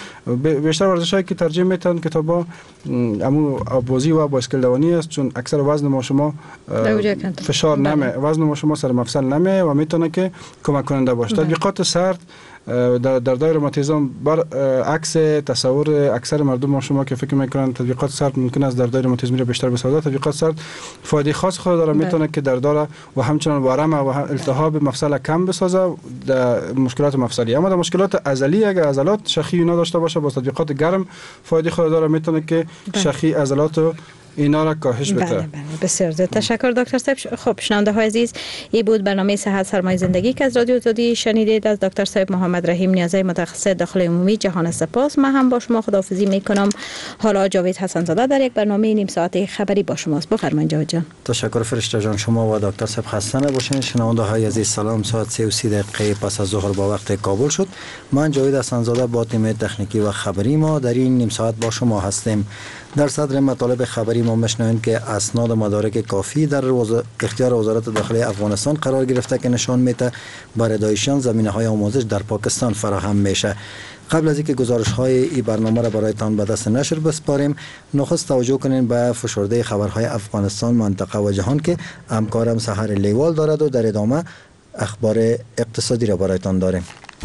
بیشتر ورزشایی که ترجیح میتن کتابا امو بازی و بایسکل دوانی است، چون اکثر وزن ما شما فشار نمه، وزن ما شما سر مفصل نمه و میتونه که کمک کننده باشه. تطبیقات سرد در دایره روماتیسم بر عکس تصور اکثر مردم ما شما که فکر میکنن تطبیقات سرد ممکن است در دایره روماتیسم را بیشتر بسازد، تطبیقات سرد فایده خاص خود داره، میتونه که در داره و همچنان ورم و التهاب مفصل کم بسازه در مشکلات مفصلی. اما در مشکلات عضلی اگر عضلات شخی اینا داشته باشه با تطبیقات گرم فایده خود داره، میتونه که شخی عضلات اینا را کاهش بده. بله بسیار زیاد تشکر دکتر صاحب. خب شنونده های عزیز، این بود برنامه صحت سرمایه زندگی که از رادیو آزادی شنیدید از دکتر صاحب محمد رحیم نیازی متخصص داخل عمومی. جهان سپاس. من هم با شما خداحافظی میکنم. حالا جاوید حسن زاده در یک برنامه نیم ساعته خبری با شماست. بفرمایید جاوید جان. تشکر فرشته جان. شما و دکتر صاحب خسته نباشین. شنونده های عزیز سلام. ساعت 3:30 دقیقه پس از ظهر با وقت کابل شد. من جاوید حسن زاده با تیم تکنیکی و خبری ما در این نیم ساعت با شما هستیم. در صدر مطالب خبری ما میشنوید که اسناد مدارک کافی در اختیار وزارت داخلی افغانستان قرار گرفته که نشان میده برای داعشیان زمینه‌های آموزش در پاکستان فراهم میشه. قبل از اینکه گزارش‌های این برنامه را برایتان به دست نشر بسپاریم، نخست توجه کنین به فشرده خبرهای افغانستان، منطقه و جهان که همکارم سحر لیوال دارد و در ادامه اخبار اقتصادی را برایتان داریم.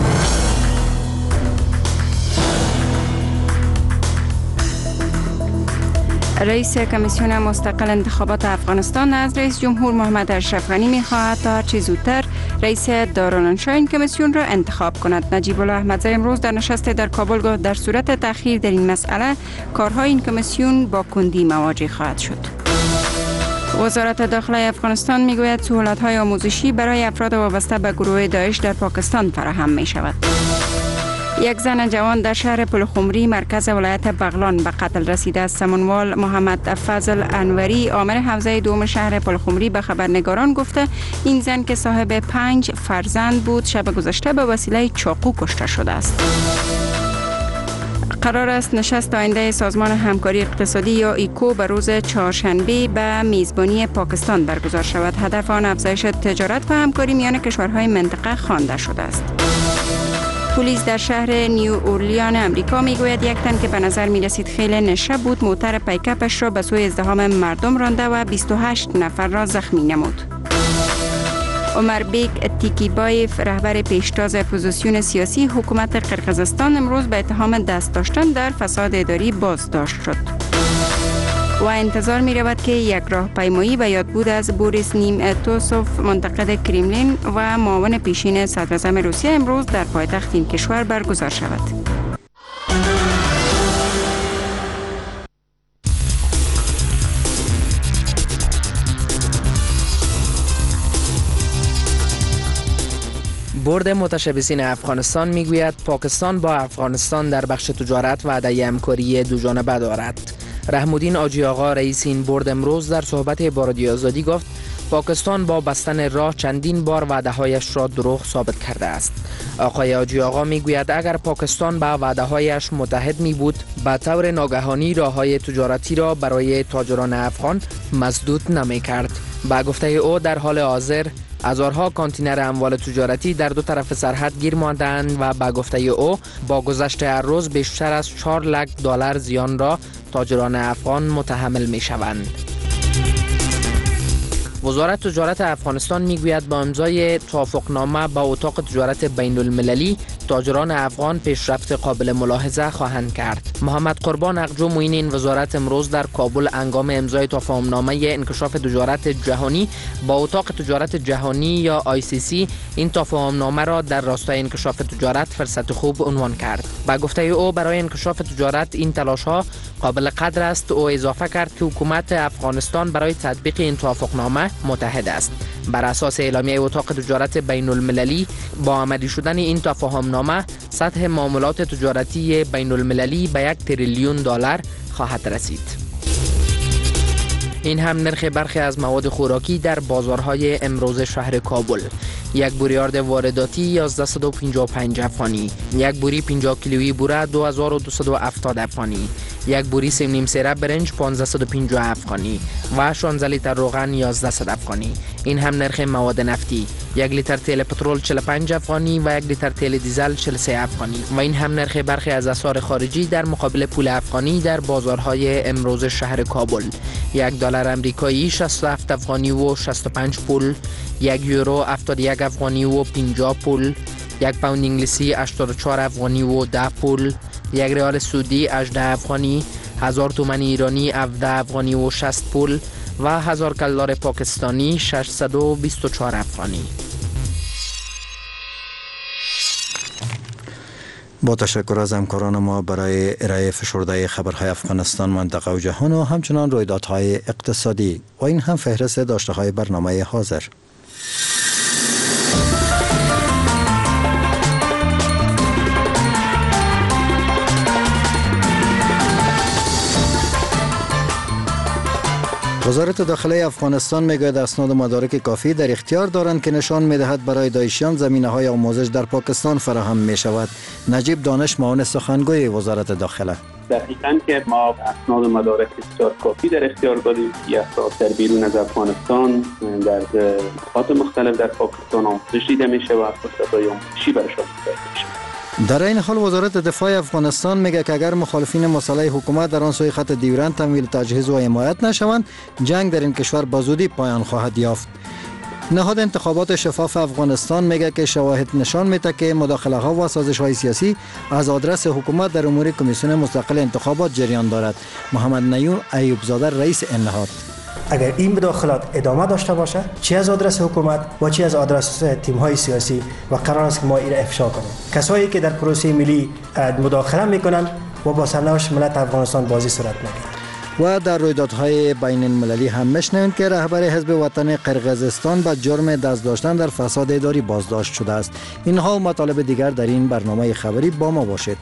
رئیس کمیسیون مستقل انتخابات افغانستان از رئیس جمهور محمد اشرف غنی می‌خواهد تا هرچه زودتر رئیس دارالانشا این کمیسیون را انتخاب کند. نجیب الله احمدزی امروز در نشست در کابل گفت در صورت تأخیر در این مسئله کارهای این کمیسیون با کندی مواجه خواهد شد. وزارت داخلی افغانستان میگوید سهولت‌های آموزشی برای افراد وابسته به گروه داعش در پاکستان فراهم می‌شود. یک زن جوان در شهر پلخمری مرکز ولایت بغلان به قتل رسیده است. سمنوال محمد فضل انوری آمر حوزه دوم شهر پلخمری به خبرنگاران گفته این زن که صاحب 5 فرزند بود شب گذشته به وسیله چاقو کشته شده است. قرار است نشست آینده سازمان همکاری اقتصادی یا ایکو به روز چهارشنبه به میزبانی پاکستان برگزار شود. هدف آن افزایش تجارت و همکاری میان کشورهای منطقه خوانده شده است. پلیس در شهر نیو اورلیان امریکا میگوید یک تن که به نظر می رسید خیلی نشه بود موتر پیکاپش را به سوی ازدحام مردم رانده و 28 نفر را زخمی نمود. عمر بیک تیکیبایف رهبر پیشتاز اپوزیسیون سیاسی حکومت قرقیزستان امروز به اتهام دست داشتن در فساد اداری بازداشت شد. و انتظار می رود که یک راهپیمایی به یاد بود از بوریس نیمتوسوف منتقد کرملین و معاون پیشین صدراعظم روسیه امروز در پایتخت این کشور برگزار شود. بورد متشبثین افغانستان میگوید پاکستان با افغانستان در بخش تجارت وعده همکاری دوجانبه دارد. رحم‌الدین آجی آقا رئیس این بورد امروز در صحبت با رادیو آزادی گفت پاکستان با بستن راه چندین بار وعده‌هایش را دروغ ثابت کرده است. آقای آجی آقا میگوید اگر پاکستان با وعده‌هایش متحد می بود به طور ناگهانی راه‌های تجارتی را برای تاجران افغان مسدود نمی کرد. با گفته او در حال حاضر هزارها کانتینر اموال تجارتی در دو طرف سرحد گیر مانده‌اند و با گفته او با گذشت هر روز بیشتر از 4 لک دلار زیان را تاجران افغان متحمل می شوند. وزارت تجارت افغانستان میگوید با امضای توافقنامه با اتاق تجارت بین المللی تاجران افغان پیشرفت قابل ملاحظه خواهند کرد. محمد قربان اقجو معین این وزارت امروز در کابل هنگام امضای تفاهمنامه انکشاف تجارت جهانی با اتاق تجارت جهانی یا ICC این تفاهمنامه را در راستای انکشاف تجارت فرصت خوب عنوان کرد. با گفته او برای انکشاف تجارت این تلاش‌ها قابل قدر است. او اضافه کرد که حکومت افغانستان برای تطبیق این توافقنامه متحد است. بر اساس اعلامیه اتاق تجارت بین المللی با عملی شدن این تفاهمنامه سطح معاملات تجارتی بین المللی به 1 تریلیون دلار خواهد رسید. این هم نرخ برخی از مواد خوراکی در بازارهای امروز شهر کابل. یک بوری آرد وارداتی 1155 افغانی، یک بوری 50 کیلویی بوره 2270 افغانی، یک بوری سیم نیم سیره برنج 1550 افغانی و 16 لیتر روغن 1100 افغانی. این هم نرخ مواد نفتی. 1 لیتر تیل پترول 45 افغانی و 1 لیتر تیل دیزل 43 افغانی و این هم نرخ برخی از اسعار خارجی در مقابل پول افغانی در بازارهای امروز شهر کابل. 1 دلار آمریکایی 67 افغانی و 65 پول، 1 یورو 71 افغانی و 50 پول، 1 پوند انگلیسی 84 افغانی و 10 پول، 1 ریال سعودی 18 افغانی، 1000 تومان ایرانی 17 افغانی و 60 پول و 1000 کلدار پاکستانی 624 افغانی. با تشکر از همکاران ما برای ارائه فشرده خبرهای افغانستان، منطقه و جهان و همچنان رویدادهای اقتصادی. و این هم فهرست داشته‌های برنامه حاضر. وزارت داخلی افغانستان میگوید اسناد و مدارک کافی در اختیار دارند که نشان میدهد برای داعشیان زمینه‌های آموزش در پاکستان فراهم می شود. نجیب دانش معاون سخنگوی وزارت داخله: دقیقاً که ما اسناد و مدارک بسیار کافی در اختیار داریم که افراد در بیرون از افغانستان در نقاط مختلف در پاکستان آموزش دیده می شود، فرصت‌های آموزشی برایشان مساعد می شود. در این حال وزارت دفاع افغانستان میگه که اگر مخالفین مسلح حکومت در آن سوی خط دیورند تمویل تجهیز و حمایت نشوند، جنگ در این کشور به زودی پایان خواهد یافت. نهاد انتخابات شفاف افغانستان میگه که شواهد نشان میده که مداخله ها و سازش های سیاسی از آدرس حکومت در امور کمیسیون مستقل انتخابات جریان دارد. محمد نیون ایوب زاده رئیس این نهاد: اگر این مداخلات ادامه داشته باشه، چه از آدرس حکومت و چه از آدرس تیم‌های سیاسی، و قرار است که ما این افشا کنیم. کسایی که در پروسه ملی مداخله میکنن و با سرنوشت ملت افغانستان بازی صورت نگیرد. و در رویدادهای بین المللی هم میشنویم که رهبر حزب وطنی قرقیزستان به جرم دست داشتن در فساد اداری بازداشت شده است. اینها و مطالب دیگر در این برنامه خبری با ما باشید.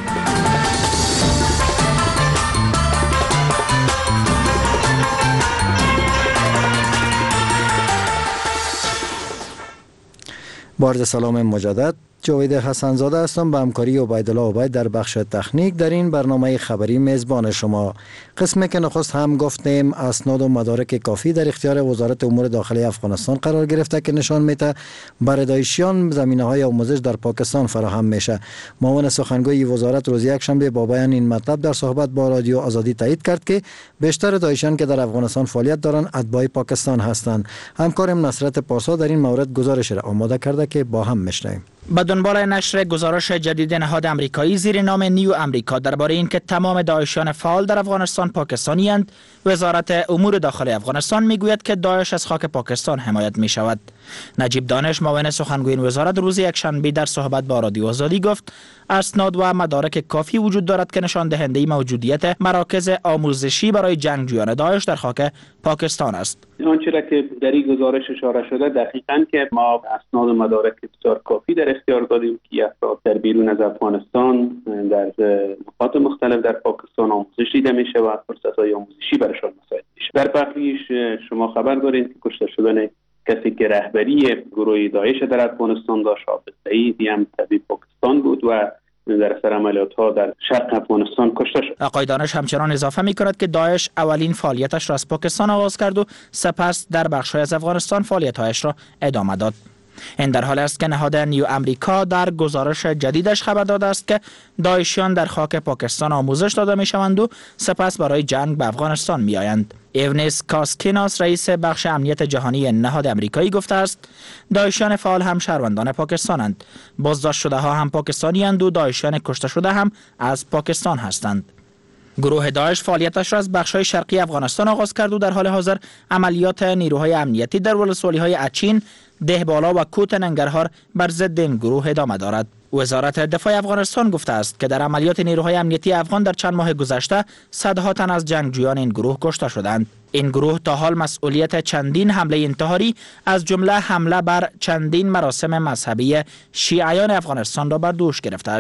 با عرض سلام مجدد، جاوید حسنزاده هستم. به همکاری عبیدالله عبید در بخش تکنیک در این برنامه خبری میزبان شما. قسمی که نخست هم گفتیم اسناد و مدارک کافی در اختیار وزارت امور داخلی افغانستان قرار گرفته که نشان میده برای داعشیان زمینه‌های آموزش در پاکستان فراهم میشه. معاون سخنگوی وزارت روز یکشنبه با بیان این مطلب در صحبت با رادیو آزادی تایید کرد که بیشتر داعشیان که در افغانستان فعالیت دارند اتباع پاکستان هستند. همکارم نصرت پارسا در این مورد گزارش را آماده کرده که با هم میشنویم. به دنبال نشر گزارش جدید نهاد آمریکایی زیر نام نیو آمریکا درباره اینکه تمام داعشیان فعال در افغانستان پاکستانی اند، وزارت امور داخلی افغانستان میگوید که داعش از خاک پاکستان حمایت می شود. نجیب دانش معاون سخنگوی این وزارت روز یکشنبه در صحبت با رادیو آزادی گفت اسناد و مدارک کافی وجود دارد که نشان دهنده موجودیت مراکز آموزشی برای جنگجویان داعش در خاک پاکستان است. آنچه را که در این گزارش اشاره شده دقیقاً که ما اسناد و مدارک بسیار کافی در اختیار داریم که افراد در بیرون از افغانستان در نقاط مختلف در پاکستان آموزش دیده می شود، فرصت‌های آموزشی برایشان مساعد می شود. در بخشیش شما خبر دارید که کشته شدن کسی که رهبری گروه داعش در افغانستان داشت، حافظ سعیدی هم طبیب پاکستان بود و در اثر عملیات‌ها در شرق افغانستان کشته شد. آقای دانش همچنان اضافه می‌کند که داعش اولین فعالیتش را از پاکستان آغاز کرد و سپس در بخش‌های از افغانستان فعالیت‌هایش را ادامه داد. این در حالی است که نهاد نیو آمریکا در گزارش جدیدش خبر داده است که داعشیان در خاک پاکستان آموزش داده می‌شوند و سپس برای جنگ به افغانستان می‌آیند. ایونیس کاسکیناس رئیس بخش امنیت جهانی نهاد آمریکایی گفته است داعشیان فعال هم شهروندان پاکستانند. بازداشت شده ها هم پاکستانی اند و داعشیان کشته شده هم از پاکستان هستند. گروه داعش فعالیتش را از بخش‌های شرقی افغانستان آغاز کرد و در حال حاضر عملیات نیروهای امنیتی در ولسوالی‌های اچین، دهبالا و کوت ننگرهار بر ضد این گروه ادامه دارد. وزارت دفاع افغانستان گفته است که در عملیات نیروهای امنیتی افغان در چند ماه گذشته صدها تن از جنگجویان این گروه کشته شدند. این گروه تا حال مسئولیت چندین حمله انتحاری از جمله حمله بر چندین مراسم مذهبی شیعیان افغانستان را بر دوش گرفته است.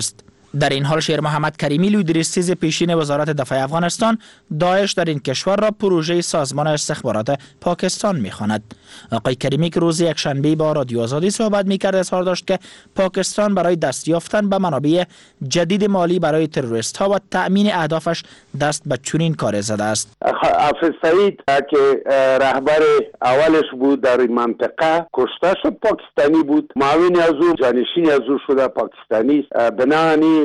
در این حال شیر محمد کریمی لیدرستیز پیشین وزارت دفاع افغانستان داعش در این کشور را پروژه سازمان استخبارات پاکستان می‌خواند. آقای کریمی که روز یکشنبه با رادیو آزادی صحبت می‌کرد اظهار داشت که پاکستان برای دست یافتن به منابع جدید مالی برای تروریست‌ها و تأمین اهدافش دست به چنین کار زده است. حافظ سعید که رهبر اولش بود در این منطقه کشته شد، پاکستانی بود، معاون از او جانشین از او شده پاکستانی است. بنابراین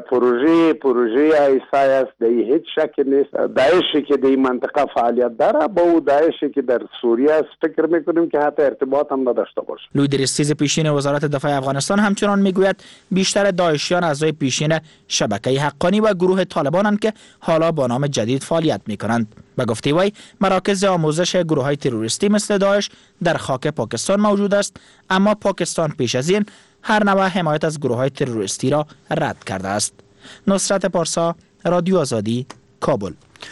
پروژه ایسای است، در هیچ شک نیست. داعشی که در این منطقه فعالیت داره با او داعشی که در سوریه است فکر میکنیم که حتی ارتباط هم نداشته باشه. لیدرستیز پیشین وزارت دفاع افغانستان همچنان میگوید بیشتر داعشیان اعضای پیشین شبکه حقانی و گروه طالبانند که حالا با نام جدید فعالیت میکنند. به گفته وی مراکز آموزش گروه‌های تروریستی مثل داعش در خاک پاکستان موجود است، اما پاکستان پیش از این هر نوع حمایت از گروه‌های تروریستی را رد کرده است. نصرت پارسا، رادیو آزادی، کابل.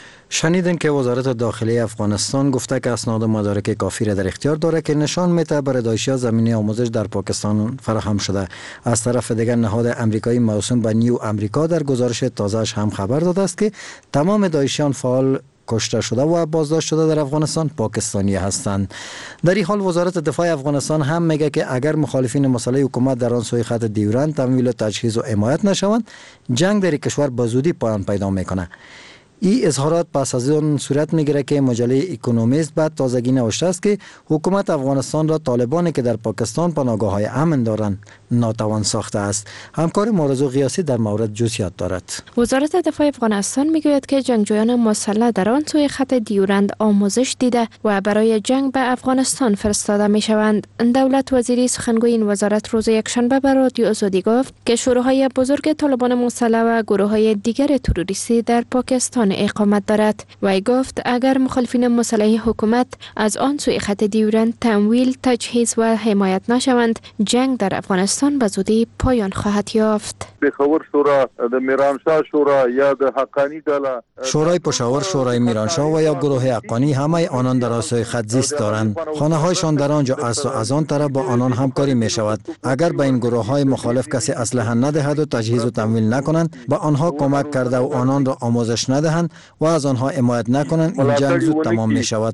شنیدن که وزارت داخلی افغانستان گفته که اسناد و مدارک کافی را در اختیار داره که نشان میده برای داعشی‌ها زمینه آموزش در پاکستان فراهم شده. از طرف دیگر نهاد امریکایی موسوم به نیو امریکا در گزارش تازه‌اش هم خبر داده است که تمام داعشیان فعال کشته شده و بازداشت شده در افغانستان پاکستانی هستند. در این حال وزارت دفاع افغانستان هم میگه که اگر مخالفین مسئله حکومت در آن سوی خط دیورند تمویل و تجهیز و حمایت نشوند، جنگ در کشور به زودی پایان پیدا میکنه. این اظهارات پس از اون صورت میگیره که مجله اکونومیست بعد تازگی نوشته است که حکومت افغانستان را طالبانی که در پاکستان پناهگاه‌های امن دارند ناتوان ساخته است. همکار مارزو غیاثی در مورد جزئیات دارد. وزارت دفاع افغانستان میگوید که جنگجویان مسلح در آن سوی خط دیورند آموزش دیده و برای جنگ به افغانستان فرستاده میشوند. دولت وزیری سخنگوی این وزارت روز یکشنبه به رادیو آزادی گفت که شورهای بزرگ طالبان مسلح و گروه‌های دیگر تروریستی در پاکستان اقامت دارد. وی گفت اگر مخالفین مسلح حکومت از آن سوی خط دیورند تمویل، تجهیز و حمایت نشوند، جنگ در افغانستان به زودی پایان خواهد یافت. پشاور شورا، د میرانشاه شورا یا د حقانی دله، شورای پشاور، شورای میرانشاه و یا گروه حقانی همه آنان در آسای خط زیست دارند. خانه هایشان در آنجا است و از آن طرف با آنان همکاری می شود. اگر به این گروه های مخالف کسی اسلحه ندهد و تجهیز و تمویل نکنند، با آنها کمک کرده و آنان را آموزش ندهند و از آنها حمایت نکنند، این جنگ زود تمام می شود.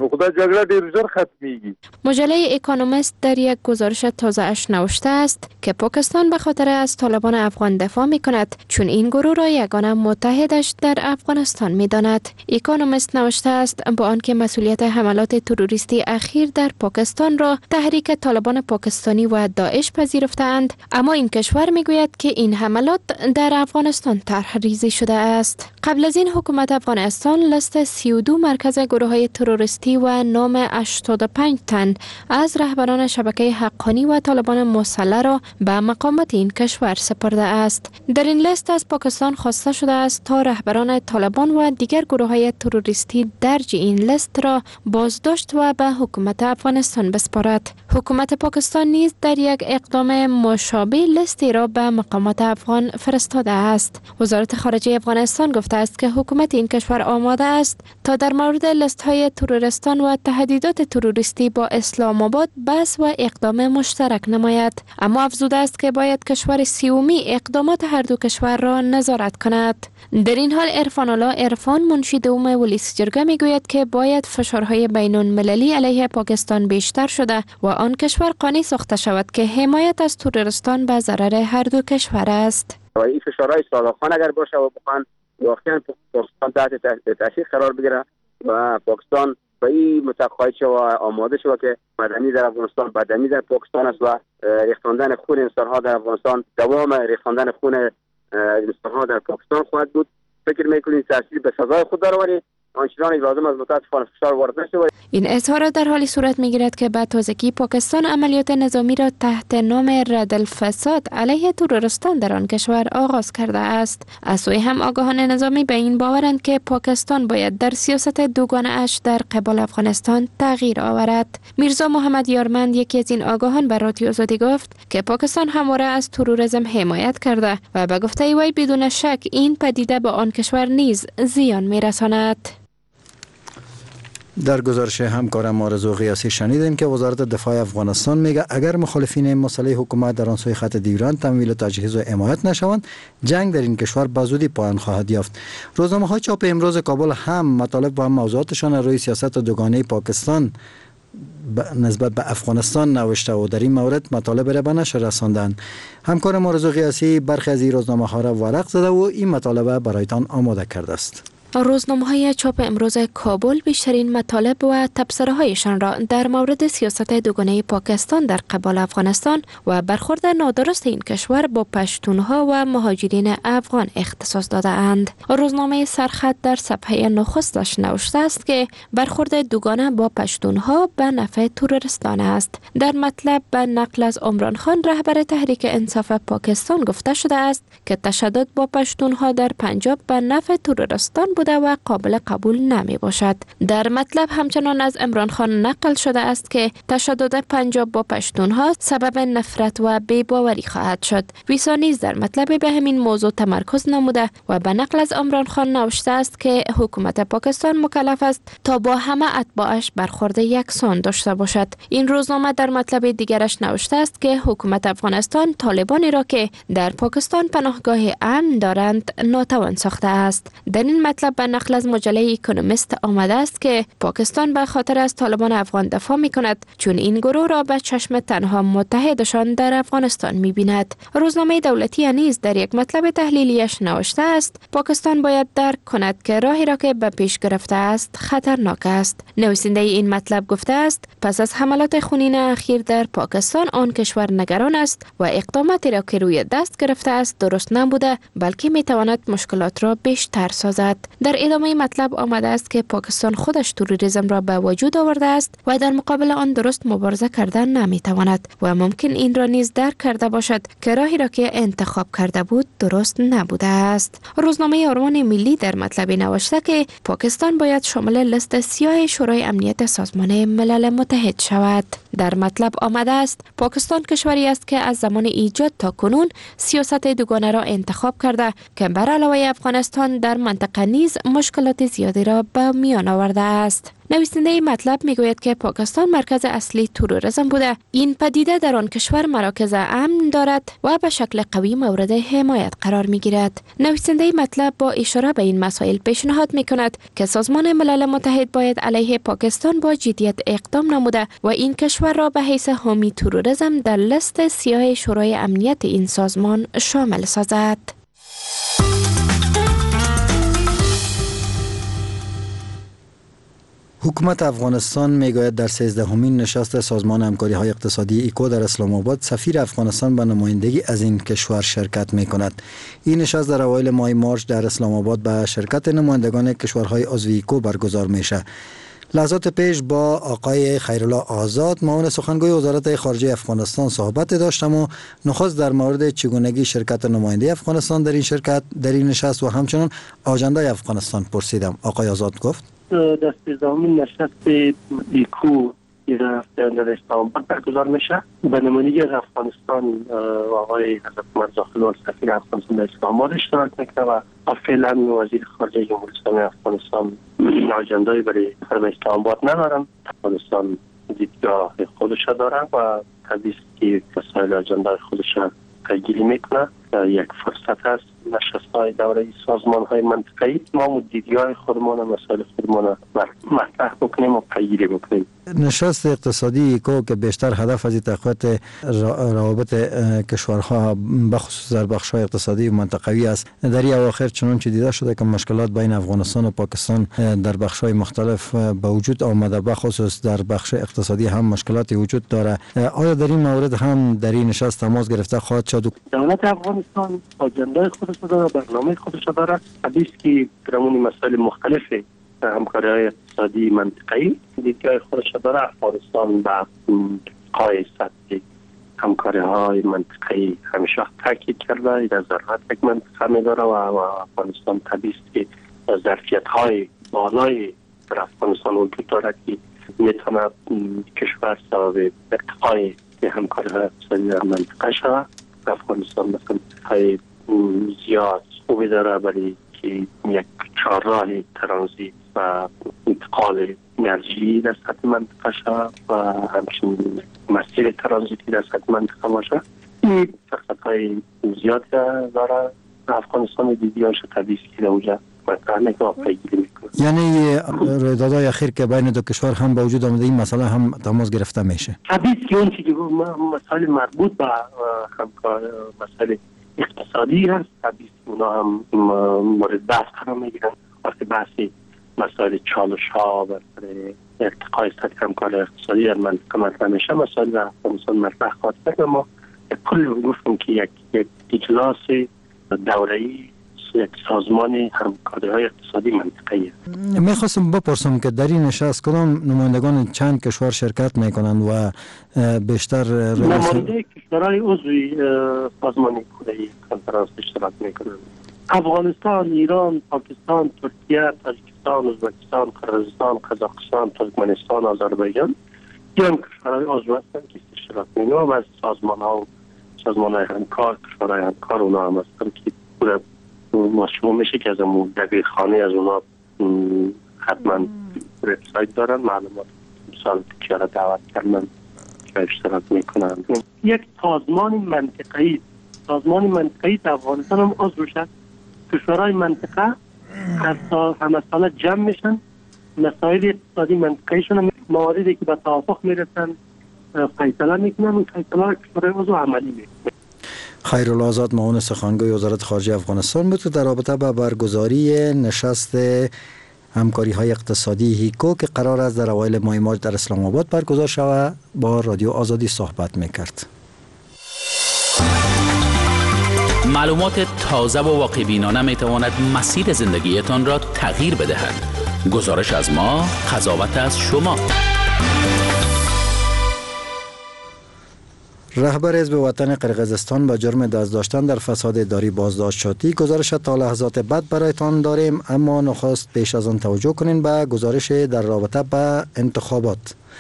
مجله اکونومیست در یک گزارش تازه اش نوشته است که پاکستان به خاطر از طالبان افغان دفاع می کند، چون این گروه را یگانه متحدش در افغانستان می داند. اکونومیست نوشته است با آنکه مسئولیت حملات تروریستی اخیر در پاکستان را تحریک طالبان پاکستانی و داعش پذیرفتند، اما این کشور می گوید که این حملات در افغانستان طرح ریزی شده است. قبل از این حکومت افغانستان لیست 32 مرکز گروه‌های تروریستی و نام 85 تن از رهبران شبکه حقانی و طالبان مسلح را به مقامات این کشور سپرده است. در این لیست از پاکستان خواسته شده است تا رهبران طالبان و دیگر گروه‌های تروریستی درج این لیست را بازداشت و به حکومت افغانستان بسپارد. حکومت پاکستان نیز در یک اقدام مشابه لیستی را به مقامات افغان فرستاده است. وزارت خارجه افغانستان گفته است که حکومت این کشور آماده است تا در مورد لیست‌های تروریستان و تهدیدات تروریستی با اسلام آباد بحث و اقدام مشترک نماید، اما افزوده است که باید کشور سیومی اقدامات هر دو کشور را نظارت کند. در این حال عرفان الله عرفان، منشی دوم ولایت جرگه میگوید که باید فشارهای بین‌المللی علیه پاکستان بیشتر شده و آن کشور قانع ساخته شود که حمایت از تروریستان به ضرر هر دو کشور است. این فشارهای صادقانه اگر باشه و بخوان واقعا پاکستان تحت تاثیر قرار بگیره و پاکستان به این متقاعد شود و آماده شود که مدنی در افغانستان بدنی در پاکستان است و ریختاندن خون انسان‌ها در افغانستان دوام ریختاندن خون انسان‌ها در پاکستان خواهد بود. فکر می‌کنید تاثیر به سزای خود داره آنچنان لازم از متاسفانه فشار وارد نشه. این اظهار در حالی صورت می‌گیرد که بعد تازگی پاکستان عملیات نظامی را تحت نام رد الفساد علیه تروریستان در آن کشور آغاز کرده است. از سوی هم آگاهان نظامی به این باورند که پاکستان باید در سیاست دوگانه اش در قبال افغانستان تغییر آورد. میرزا محمد یارمند، یکی از این آگاهان، به رادیو آزادی گفت که پاکستان همواره از تروریسم حمایت کرده و به گفته وی بدون شک این پدیده به آن کشور نیز زیان می‌رساند. در گزارش همکارم آرزو غیاسی شنیدیم که وزارت دفاع افغانستان میگه اگر مخالفین این مسئله حکومت در آن سوی خط دیوران تمویل و تجهیز و حمایت نشوند، جنگ در این کشور به زودی پایان خواهد یافت. روزنامه‌های چاپ امروز کابل هم مطالب و موضوعاتشان روی سیاست دوگانه پاکستان نسبت به افغانستان نوشته و در این مورد مطالب را به نشر رساندند. همکارم آرزو غیاسی برخی از این روزنامه‌ها را ورق زده و این مطالب برایتان آماده کرده است. روزنامه‌های چاپ امروز کابل بیشترین مطالب و تبصره‌هایشان را در مورد سیاست دوگانه پاکستان در قبال افغانستان و برخورد نادرست این کشور با پشتونها و مهاجرین افغان اختصاص داده اند. روزنامه سرخط در صفحه نخستش نوشته است که برخورد دوگانه با پشتونها به نفع تروریستان است. در مطلب به نقل از عمران خان رهبر تحریک انصاف پاکستان گفته شده است که تشدد با پشتونها در پنجاب به نفع تروریستان بوده و قابل قبول نمی باشد. در مطلب همچنان از عمران خان نقل شده است که تشدد پنجاب با پشتونها سبب نفرت و بی‌باوری خواهد شد. ویسا نیز در مطلب به همین موضوع تمرکز نموده و به نقل از عمران خان نوشته است که حکومت پاکستان مکلف است تا با همه اتباعش برخورد یکسان داشته باشد. این روزنامه در مطلب دیگرش نوشته است که حکومت افغانستان طالبانی را که در پاکستان پناهگاه امن دارند ناتوان ساخته است. در این مطلب به نقل از مجله اکونومیست آمده است که پاکستان به خاطر از طالبان افغان دفاع می کند چون این گروه را به چشم تنها متحدشان در افغانستان می بیند. روزنامه دولتی نیز در یک مطلب تحلیلیش نوشته است پاکستان باید درک کند که راهی را که به پیش گرفته است خطرناک است. نویسنده این مطلب گفته است پس از حملات خونین اخیر در پاکستان آن کشور نگران است و اقداماتی را که روی دست گرفته است درست نبوده بلکه می تواند مشکلات را بیشتر سازد. در ادامه مطلب آمده است که پاکستان خودش تروریسم را به وجود آورده است و در مقابل آن درست مبارزه کردن نمی تواند و ممکن این را نیز درک کرده باشد که راهی را که انتخاب کرده بود درست نبوده است. روزنامه آرمان ملی در مطلب نوشته که پاکستان باید شامل لیست سیاه شورای امنیت سازمان ملل متحد شود. در مطلب آمده است پاکستان کشوری است که از زمان ایجاد تا کنون سیاست دوگانه را انتخاب کرده که بر علاوه افغانستان در منطقه نیز مشکلات زیادی را به میان آورده است. نویسنده مطلب میگوید که پاکستان مرکز اصلی تروریسم بوده. این پدیده در آن کشور مراکز امن دارد و به شکل قوی مورد حمایت قرار میگیرد. نویسنده مطلب با اشاره به این مسائل پیشنهاد میکند که سازمان ملل متحد باید علیه پاکستان با جدیت اقدام نموده و این کشور را به حیث حامی تروریسم در لیست سیاه شورای امنیت این سازمان شامل سازد. حکومت افغانستان میگوید در 13مین نشست سازمان همکاری های اقتصادی ایکو در اسلام آباد سفیر افغانستان به نمایندگی از این کشور شرکت می کند. این نشست در اوایل ماه مارس در اسلام آباد به شرکت نمایندگان کشورهای عضو ایکو برگزار میشه. لحظات پیش با آقای خیرالله آزاد معاون سخنگوی وزارت خارجه افغانستان صحبت داشتم و نخست در مورد چگونگی شرکت نماینده افغانستان در این نشست و همچنین آژندای افغانستان پرسیدم. آقای آزاد گفت در 13مین نشست ایکو در اسلام آباد برگزار میشه. به نمایندگی از افغانستان آقای حضرت مرزا خلال سفیر افغانستان در اسلام آباد اشتراک میکنه و فعلا وزیر خارجه جمهوری اسلامی افغانستان آژنده‌ای برای اسلام آباد ندارن. افغانستان دیدگاه خودش داره و طبیعی که مسائل آژنده‌های خودش پیگیری میکنه. یک فرصت است نشست‌های دوره سازمان‌های منطقه‌ای ما دیدگاه خودمان و مسائل خودمان مطرح بکنیم و پیگیری بکنیم. نشست اقتصادی ایکو که بیشتر هدف از تقویت روابط کشورها بخصوص در بخش‌های اقتصادی و منطقوی است. در این اواخر چنانچه دیده شده که مشکلات بین افغانستان و پاکستان در بخش‌های مختلف به وجود آمده، بخصوص در بخش اقتصادی هم مشکلاتی وجود داره. آیا در این مورد هم در این نشست تماس گرفته خواهد شد؟ دولت افغانستان آژندای خودش داره، برنامه خودش داره. حدیث که درمون مسائل مختلف همکاری‌های اقتصادی منطقه‌ای دیدگاه خودش داره. افغانستان به قای سطح همکاری‌های منطقه‌ای همیشه تاکید کرده. در ضرورت یک منطقه می‌داره و افغانستان طبیعی است که ظرفیت‌های بالای در افغانستان وجود داره که می‌تونه کشور سبب ارتقای همکاری‌های اقتصادی در منطقه شود. افغانستان مثلا های زیاد خوبی داره برای که یک چهارراه ترانزیت و انتقال انرژی در سطح منطقه شود و همچنین مسیر ترانزیتی در سطح منطقه باشه. این فرصت‌های زیاد داره. افغانستان دیدیاش طبیعی که اوجا مطرح نگاه پیگیری میکنه. یعنی رویدادهای اخیر که بین دو کشور هم با وجود آمده این مسئله هم تماس گرفته میشه. طبیعی که اون چیزی مسائل مربوط به همکار مسائل اقتصادی هست، طبیعی که اونا هم مورد بحث قرار میگیرن. وقتی بحثی مسائل چالش ها و ارتقای سطح همکاری اقتصادی در منطقه مطرح میشه، مسائل در افغانستان مطرح خواهد شد. اما کل گفتم که یک اجلاس دوره‌ای یک سازمان همکاری های اقتصادی منطقه‌ای. میخواستم بپرسم که در این نشست کدام نمایندگان چند کشور شرکت میکنند و بیشتر نماینده کشورهای عضوی سازمان کره کنفرانس اشتراک میکنند. افغانستان، ایران، پاکستان، ترکیه، تاجیکستان، ازبکستان، قرقیزستان، قزاقستان، ترکمنستان، آذربایجان این کشورهای عضو هستند که اشتراک میکنند و از سازمان‌های همکار، کشورهای همکار اونا هم هستند که مشمول میشه که از اون دبیرخانه از اونا حتما وبسایت دارن، معلومات مثال که را دعوت کردن که اشتراک میکنن. یک سازمان منطقه‌ای در افغانستان هم عضو شد. کشورهای منطقه همه ساله جمع میشن، مسائل اقتصادی منطقه‌ایشون مواردی که به توافق میرسن فیصله میکنن و فیصله کشورهای عضو عملی میکنن. خیرالله آزاد معاون سخنگوی وزارت خارجه افغانستان بود در رابطه با برگزاری نشست همکاری های اقتصادی هیکو که قرار است در اوایل ماه مارس در اسلام آباد برگزار شود با رادیو آزادی صحبت میکرد. معلومات تازه و واقع بینانه می تواند مسیر زندگیتان را تغییر بدهد. گزارش از ما، قضاوت از شما. رهبر حزب وطن قرقیزستان با جرم دست داشتن در فساد اداری بازداشت شدی. گزارش تا لحظات بعد برایتان داریم، اما نخست پیش از آن توجه کنین به گزارش در رابطه با انتخابات.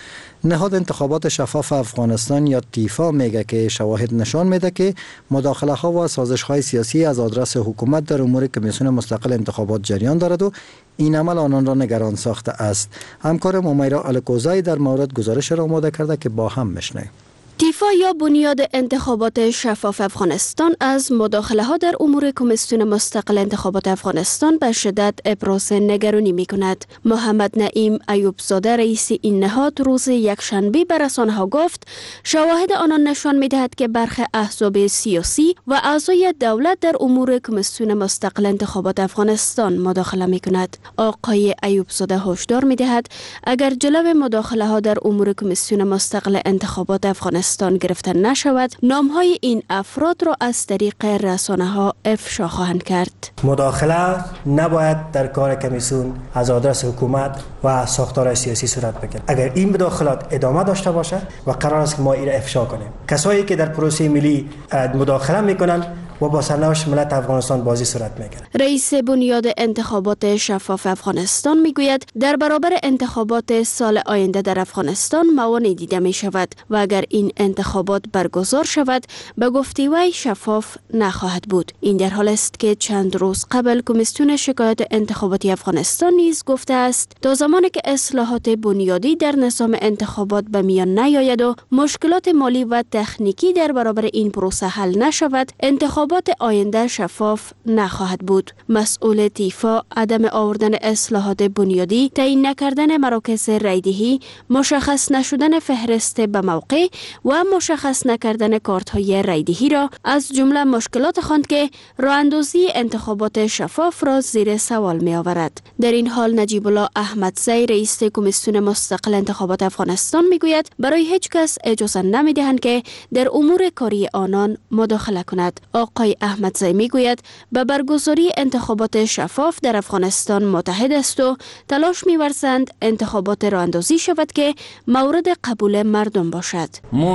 نهاد انتخابات شفاف افغانستان یا تیفا میگه که شواهد نشان میده که مداخله ها و سازش های سیاسی از آدرس حکومت در امور کمیسیون مستقل انتخابات جریان دارد و این عمل آنان را نگران ساخته است. همکار ممیرا الکوزایی در مورد گزارش را آماده کرده که با هم میشنویم. تیفا یا بنیاد انتخابات شفاف افغانستان از مداخله ها در امور کمیسیون مستقل انتخابات افغانستان به شدت ابراز نگرانی می کند. محمد نعیم ایوبزاده رئیس این نهاد روز یکشنبه به رسانه ها گفت شواهد آنان نشان می دهد که برخی احزاب سیاسی و اعضای دولت در امور کمیسیون مستقل انتخابات افغانستان مداخله می کند. آقای ایوبزاده هشدار می دهد اگر جلو مداخله ها در امور کمیسیون مستقل انتخابات افغانستان گرفته نشود، نامهای این افراد را از طریق رسانه ها افشا خواهند کرد. مداخله نباید در کار کمیسیون از آدرس حکومت و ساختار سیاسی صورت بگیرد. اگر این مداخلات ادامه داشته باشد و قرار است که ما این را افشا کنیم، کسایی که در پروسه ملی مداخله میکنند و با سرنوشت ملت افغانستان بازی صورت میگیرد. رئیس بنیاد انتخابات شفاف افغانستان میگوید در برابر انتخابات سال آینده در افغانستان موانع دیده می شود و اگر این انتخابات برگزار شود به گفته وی شفاف نخواهد بود. این در حال است که چند روز قبل کمیسیون شکایات انتخاباتی افغانستان نیز گفته است تا زمانی که اصلاحات بنیادی در نظام انتخابات به میان نیاید و مشکلات مالی و تکنیکی در برابر این پروسه حل نشود، انتخابات آینده شفاف نخواهد بود. مسئول تیفا عدم آوردن اصلاحات بنیادی، تعیین نکردن مراکز رایدهی، مشخص نشدن فهرست به موقع و مشخص نکردن کارت‌های رایدهی را از جمله مشکلات خواند که راه‌اندازی انتخابات شفاف را زیر سوال می آورد. در این حال نجیب الله احمدزی رئیس کمیسیون مستقل انتخابات افغانستان می گوید برای هیچ کس اجازه نمی دهند که در امور کاری آنان مداخله کند. آقای احمدزی می گوید به برگزاری انتخابات شفاف در افغانستان متحد است و تلاش می ورزند انتخابات راه‌اندازی شود که مورد قبول مردم باشد. ما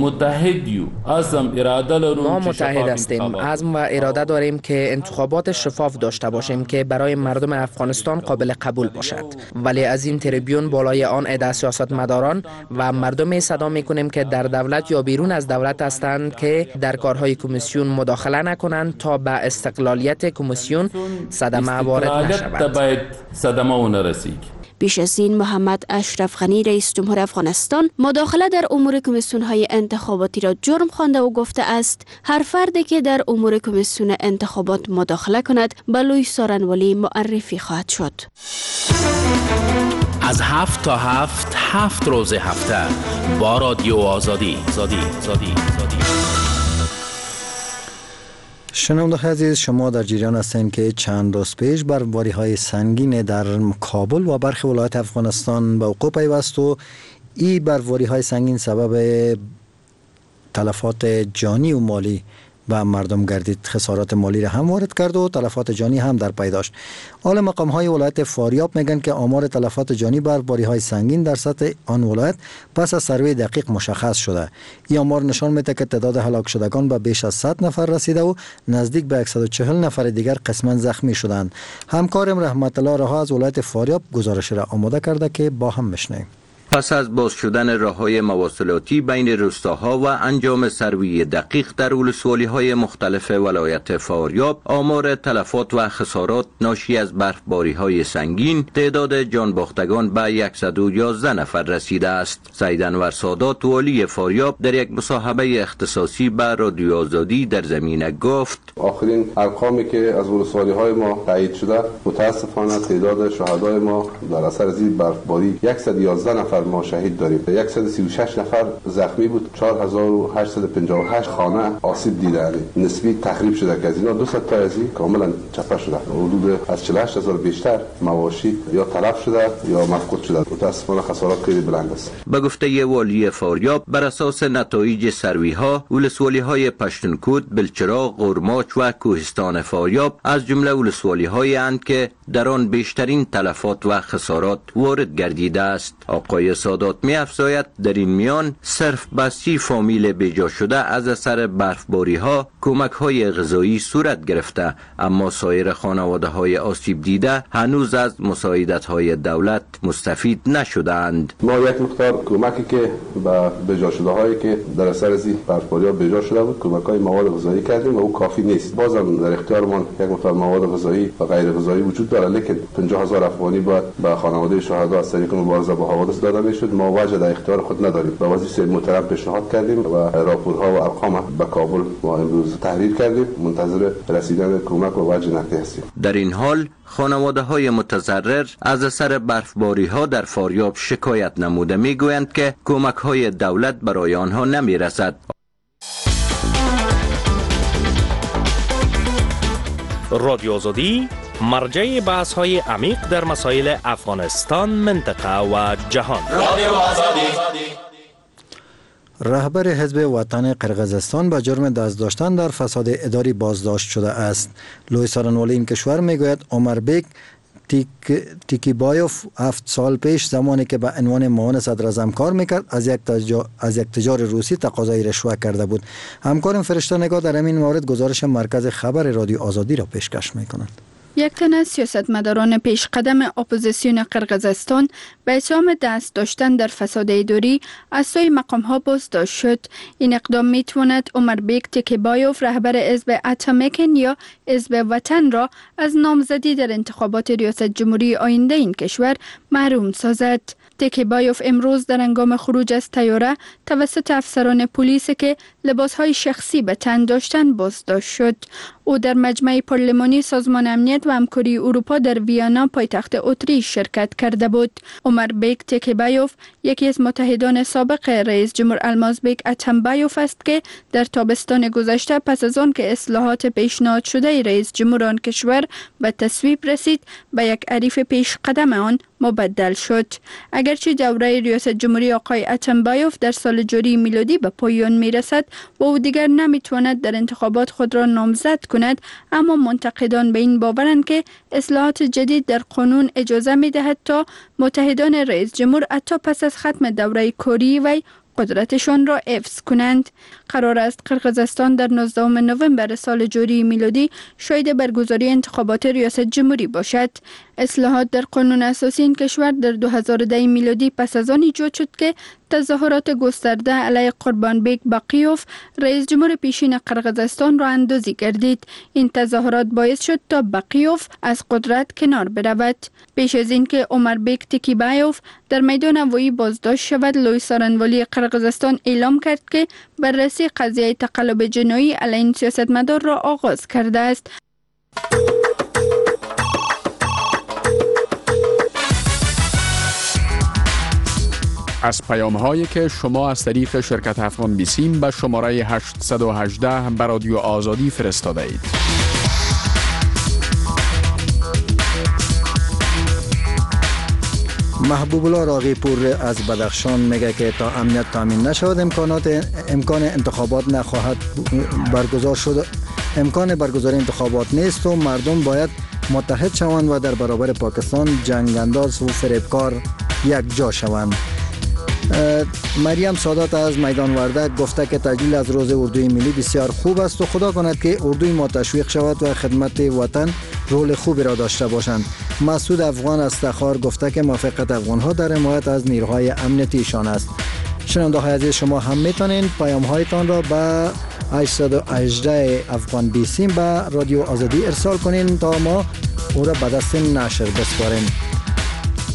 متحد هستیم، عزم و اراده داریم که انتخابات شفاف داشته باشیم که برای مردم افغانستان قابل قبول باشد، ولی از این تریبیون بالای آن عده سیاستمداران و مردم صدا می کنیم که در دولت یا بیرون از دولت هستند که در کارهای کمیسیون مداخله مداخله نکنند تا به استقلالیت کمیسیون صدمه وارد نشود. پیش از این محمد اشرف غنی رئیس جمهور افغانستان مداخله در امور کمیسیون‌های انتخاباتی را جرم خوانده و گفته است هر فردی که در امور کمیسیون انتخابات مداخله کند به لوی سارنوالی معرفی خواهد شد. از 7 تا 7 روز هفته با رادیو آزادی. شنونده عزیز، شما در جریان هستید که چند روز پیش برفباری‌های سنگین در کابل و برخی ولایات افغانستان به وقوع پیوست و این برفباری‌های سنگین سبب تلفات جانی و مالی به مردم گردید. خسارات مالی را هم وارد کرد و تلفات جانی هم در پی داشت. حال مقام‌های ولایت فاریاب میگن که آمار تلفات جانی برفباری‌های سنگین در سطح آن ولایت پس از سروی دقیق مشخص شده. این آمار نشان میده که تعداد هلاک شدگان به بیش از 100 نفر رسیده و نزدیک به 140 نفر دیگر قسماً زخمی شدند. همکارم رحمت الله رها از ولایت فاریاب گزارش را آماده کرده که با هم بشنویم. پس از باز شدن راه‌های مواصلاتی بین روستاها و انجام سروی دقیق در ولسوالی‌های مختلف ولایت فاریاب، آمار تلفات و خسارات ناشی از برفباری‌های سنگین تعداد جانباختگان به 111 نفر رسیده است. سید انور سادات والی فاریاب در یک مصاحبه اختصاصی به رادیو آزادی در زمینه گفت: آخرین ارقامی که از ولسوالی‌های ما تایید شده، متاسفانه تعداد شهدای ما در اثر از این برفباری 111 نفر ما شهید داریم. 136 نفر زخمی بود. 4858 خانه آسیب دیده. نسبی تخریب شده که از اینا 200 تا از این کاملا چپه شده. حدود از 48000 بیشتر مواشی یا تلف شده یا مفقود شده. متاسفانه خسارات خیلی بلند است. به گفته والی فاریاب، بر اساس نتایج سروی‌ها، ولسوالی‌های پشتونکود، بلچراغ، قرماچ و کوهستان فاریاب از جمله ولسوالی‌هایی اند که در آن بیشترین تلفات و خسارات وارد گردیده است. آقای سادات می افزاید در این میان صرف به 30 فامیل بیجا شده از اثر برفباری ها کمک های غذایی صورت گرفته، اما سایر خانواده های آسیب دیده هنوز از مساعدت های دولت مستفید نشدند. ما یک مقدار کمکی که به بیجا شده هایی که در اثر از برفباری ها بیجا شده بود کمک های مواد غذایی کردیم و او کافی نیست. بازم در اختیارمان یک مقدار مواد غذایی و غیر غذایی وجود داره، لیکن 50000 افغانی باید به خانواده شهدا از طریق مبارزه با حوادث داده میشد. ما وجه در اختیار خود نداریم. به وزیر محترم پیشنهاد کردیم و راپورها و ارقام به کابل ما امروز تحریر کردیم. منتظر رسیدن کمک و وجه نقدی هستیم. در این حال خانواده های متضرر از اثر برفباری ها در فاریاب شکایت نموده میگویند که کمک های دولت برای آنها نمی رسد. رادیو آزادی مرجع بحث های عمیق در مسائل افغانستان، منطقه و جهان. رادیو آزادی. رهبر حزب وطن قرقیزستان به جرم دست داشتن در فساد اداری بازداشت شده است. لوی سارنوالی این کشور میگوید عمربیک تیکیبایوف 7 سال پیش زمانی که به عنوان معاون صدر اعظم کار میکرد از یک تجار روسی تقاضای رشوه کرده بود. همکارم فرشته نگاه در همین مورد گزارش مرکز خبر رادیو آزادی را پیشکش میکنند. یک تن از سیاستمداران پیش قدم اپوزیسیون قرقیزستان به اتهام دست داشتن در فساد اداری از سوی مقام‌ها بازداشت شد. این اقدام میتواند عمربیک تیکیبایوف رهبر حزب اتامیکن یا حزب وطن را از نامزدی در انتخابات ریاست جمهوری آینده این کشور محروم سازد. تیکیبایوف امروز در هنگام خروج از طیاره توسط افسران پلیس که لباسهای شخصی به تن داشتند بازداشت شد. او در مجمع پارلمانی سازمان امنیت و همکاری اروپا در ویانا پایتخت اتریش شرکت کرده بود. عمربیک تیکیبایوف یکی از متحدان سابق رئیس جمهور المازبیک اتمبایوف است که در تابستان گذشته پس از آن که اصلاحات پیشنهاد شده رئیس جمهور آن کشور به تصویب رسید به یک حریف پیش قدم آن مبدل شد. اگرچه دوره ریاست جمهوری آقای اتمبایوف در سال جاری میلادی به پایان میرسد و او دیگر نمیتواند در انتخابات خود را نامزد کند، اما منتقدان به این باورند که اصلاحات جدید در قانون اجازه میدهد تا متحدان رئیس جمهور حتی پس از ختم دوره کاری وی قدرتشان را حفظ کنند. قرار است قرقیزستان در 19 نوامبر سال جاری میلادی شاهد برگزاری انتخابات ریاست جمهوری باشد. اصلاحات در قانون اساسی این کشور در 2010 میلادی پس از آن ایجاد شد که تظاهرات گسترده علیه قربانبک باقیوف رئیس جمهور پیشین قرقیزستان را اندازی گردید. این تظاهرات باعث شد تا باقیوف از قدرت کنار برود. پیش از اینکه عمربک تکیبایوف در میدان هوایی بازداشت شود، لوی سارنوالی قرقیزستان اعلام کرد که بررسی قضیه تقلب جنایی علیه این سیاستمدار را آغاز کرده است. از پیام هایی که شما از طریق شرکت افغان بیسیم به شماره 818 به رادیو آزادی فرستاده اید. محبوب الله راغی پور از بدخشان میگه که تا امنیت تامین نشود امکان انتخابات نخواهد برگزار شد. امکان برگزاری انتخابات نیست و مردم باید متحد شوند و در برابر پاکستان جنگ انداز و فریبکار یک جا شوند. مریم سادات از میدان وردک گفته که تجلیل از روز اردوی ملی بسیار خوب است و خدا کند که اردوی ما تشویق شود و خدمت وطن رول خوبی را داشته باشند. مسعود افغان از تخار گفته که موافقت افغان‌ها در حمایت از نیروهای امنیتیشان است. شنونده های عزیز، شما هم میتونید پیام هایتان را به 818 افغان بیسیم به رادیو آزادی ارسال کنین تا ما او را به دست نشر بسپاریم.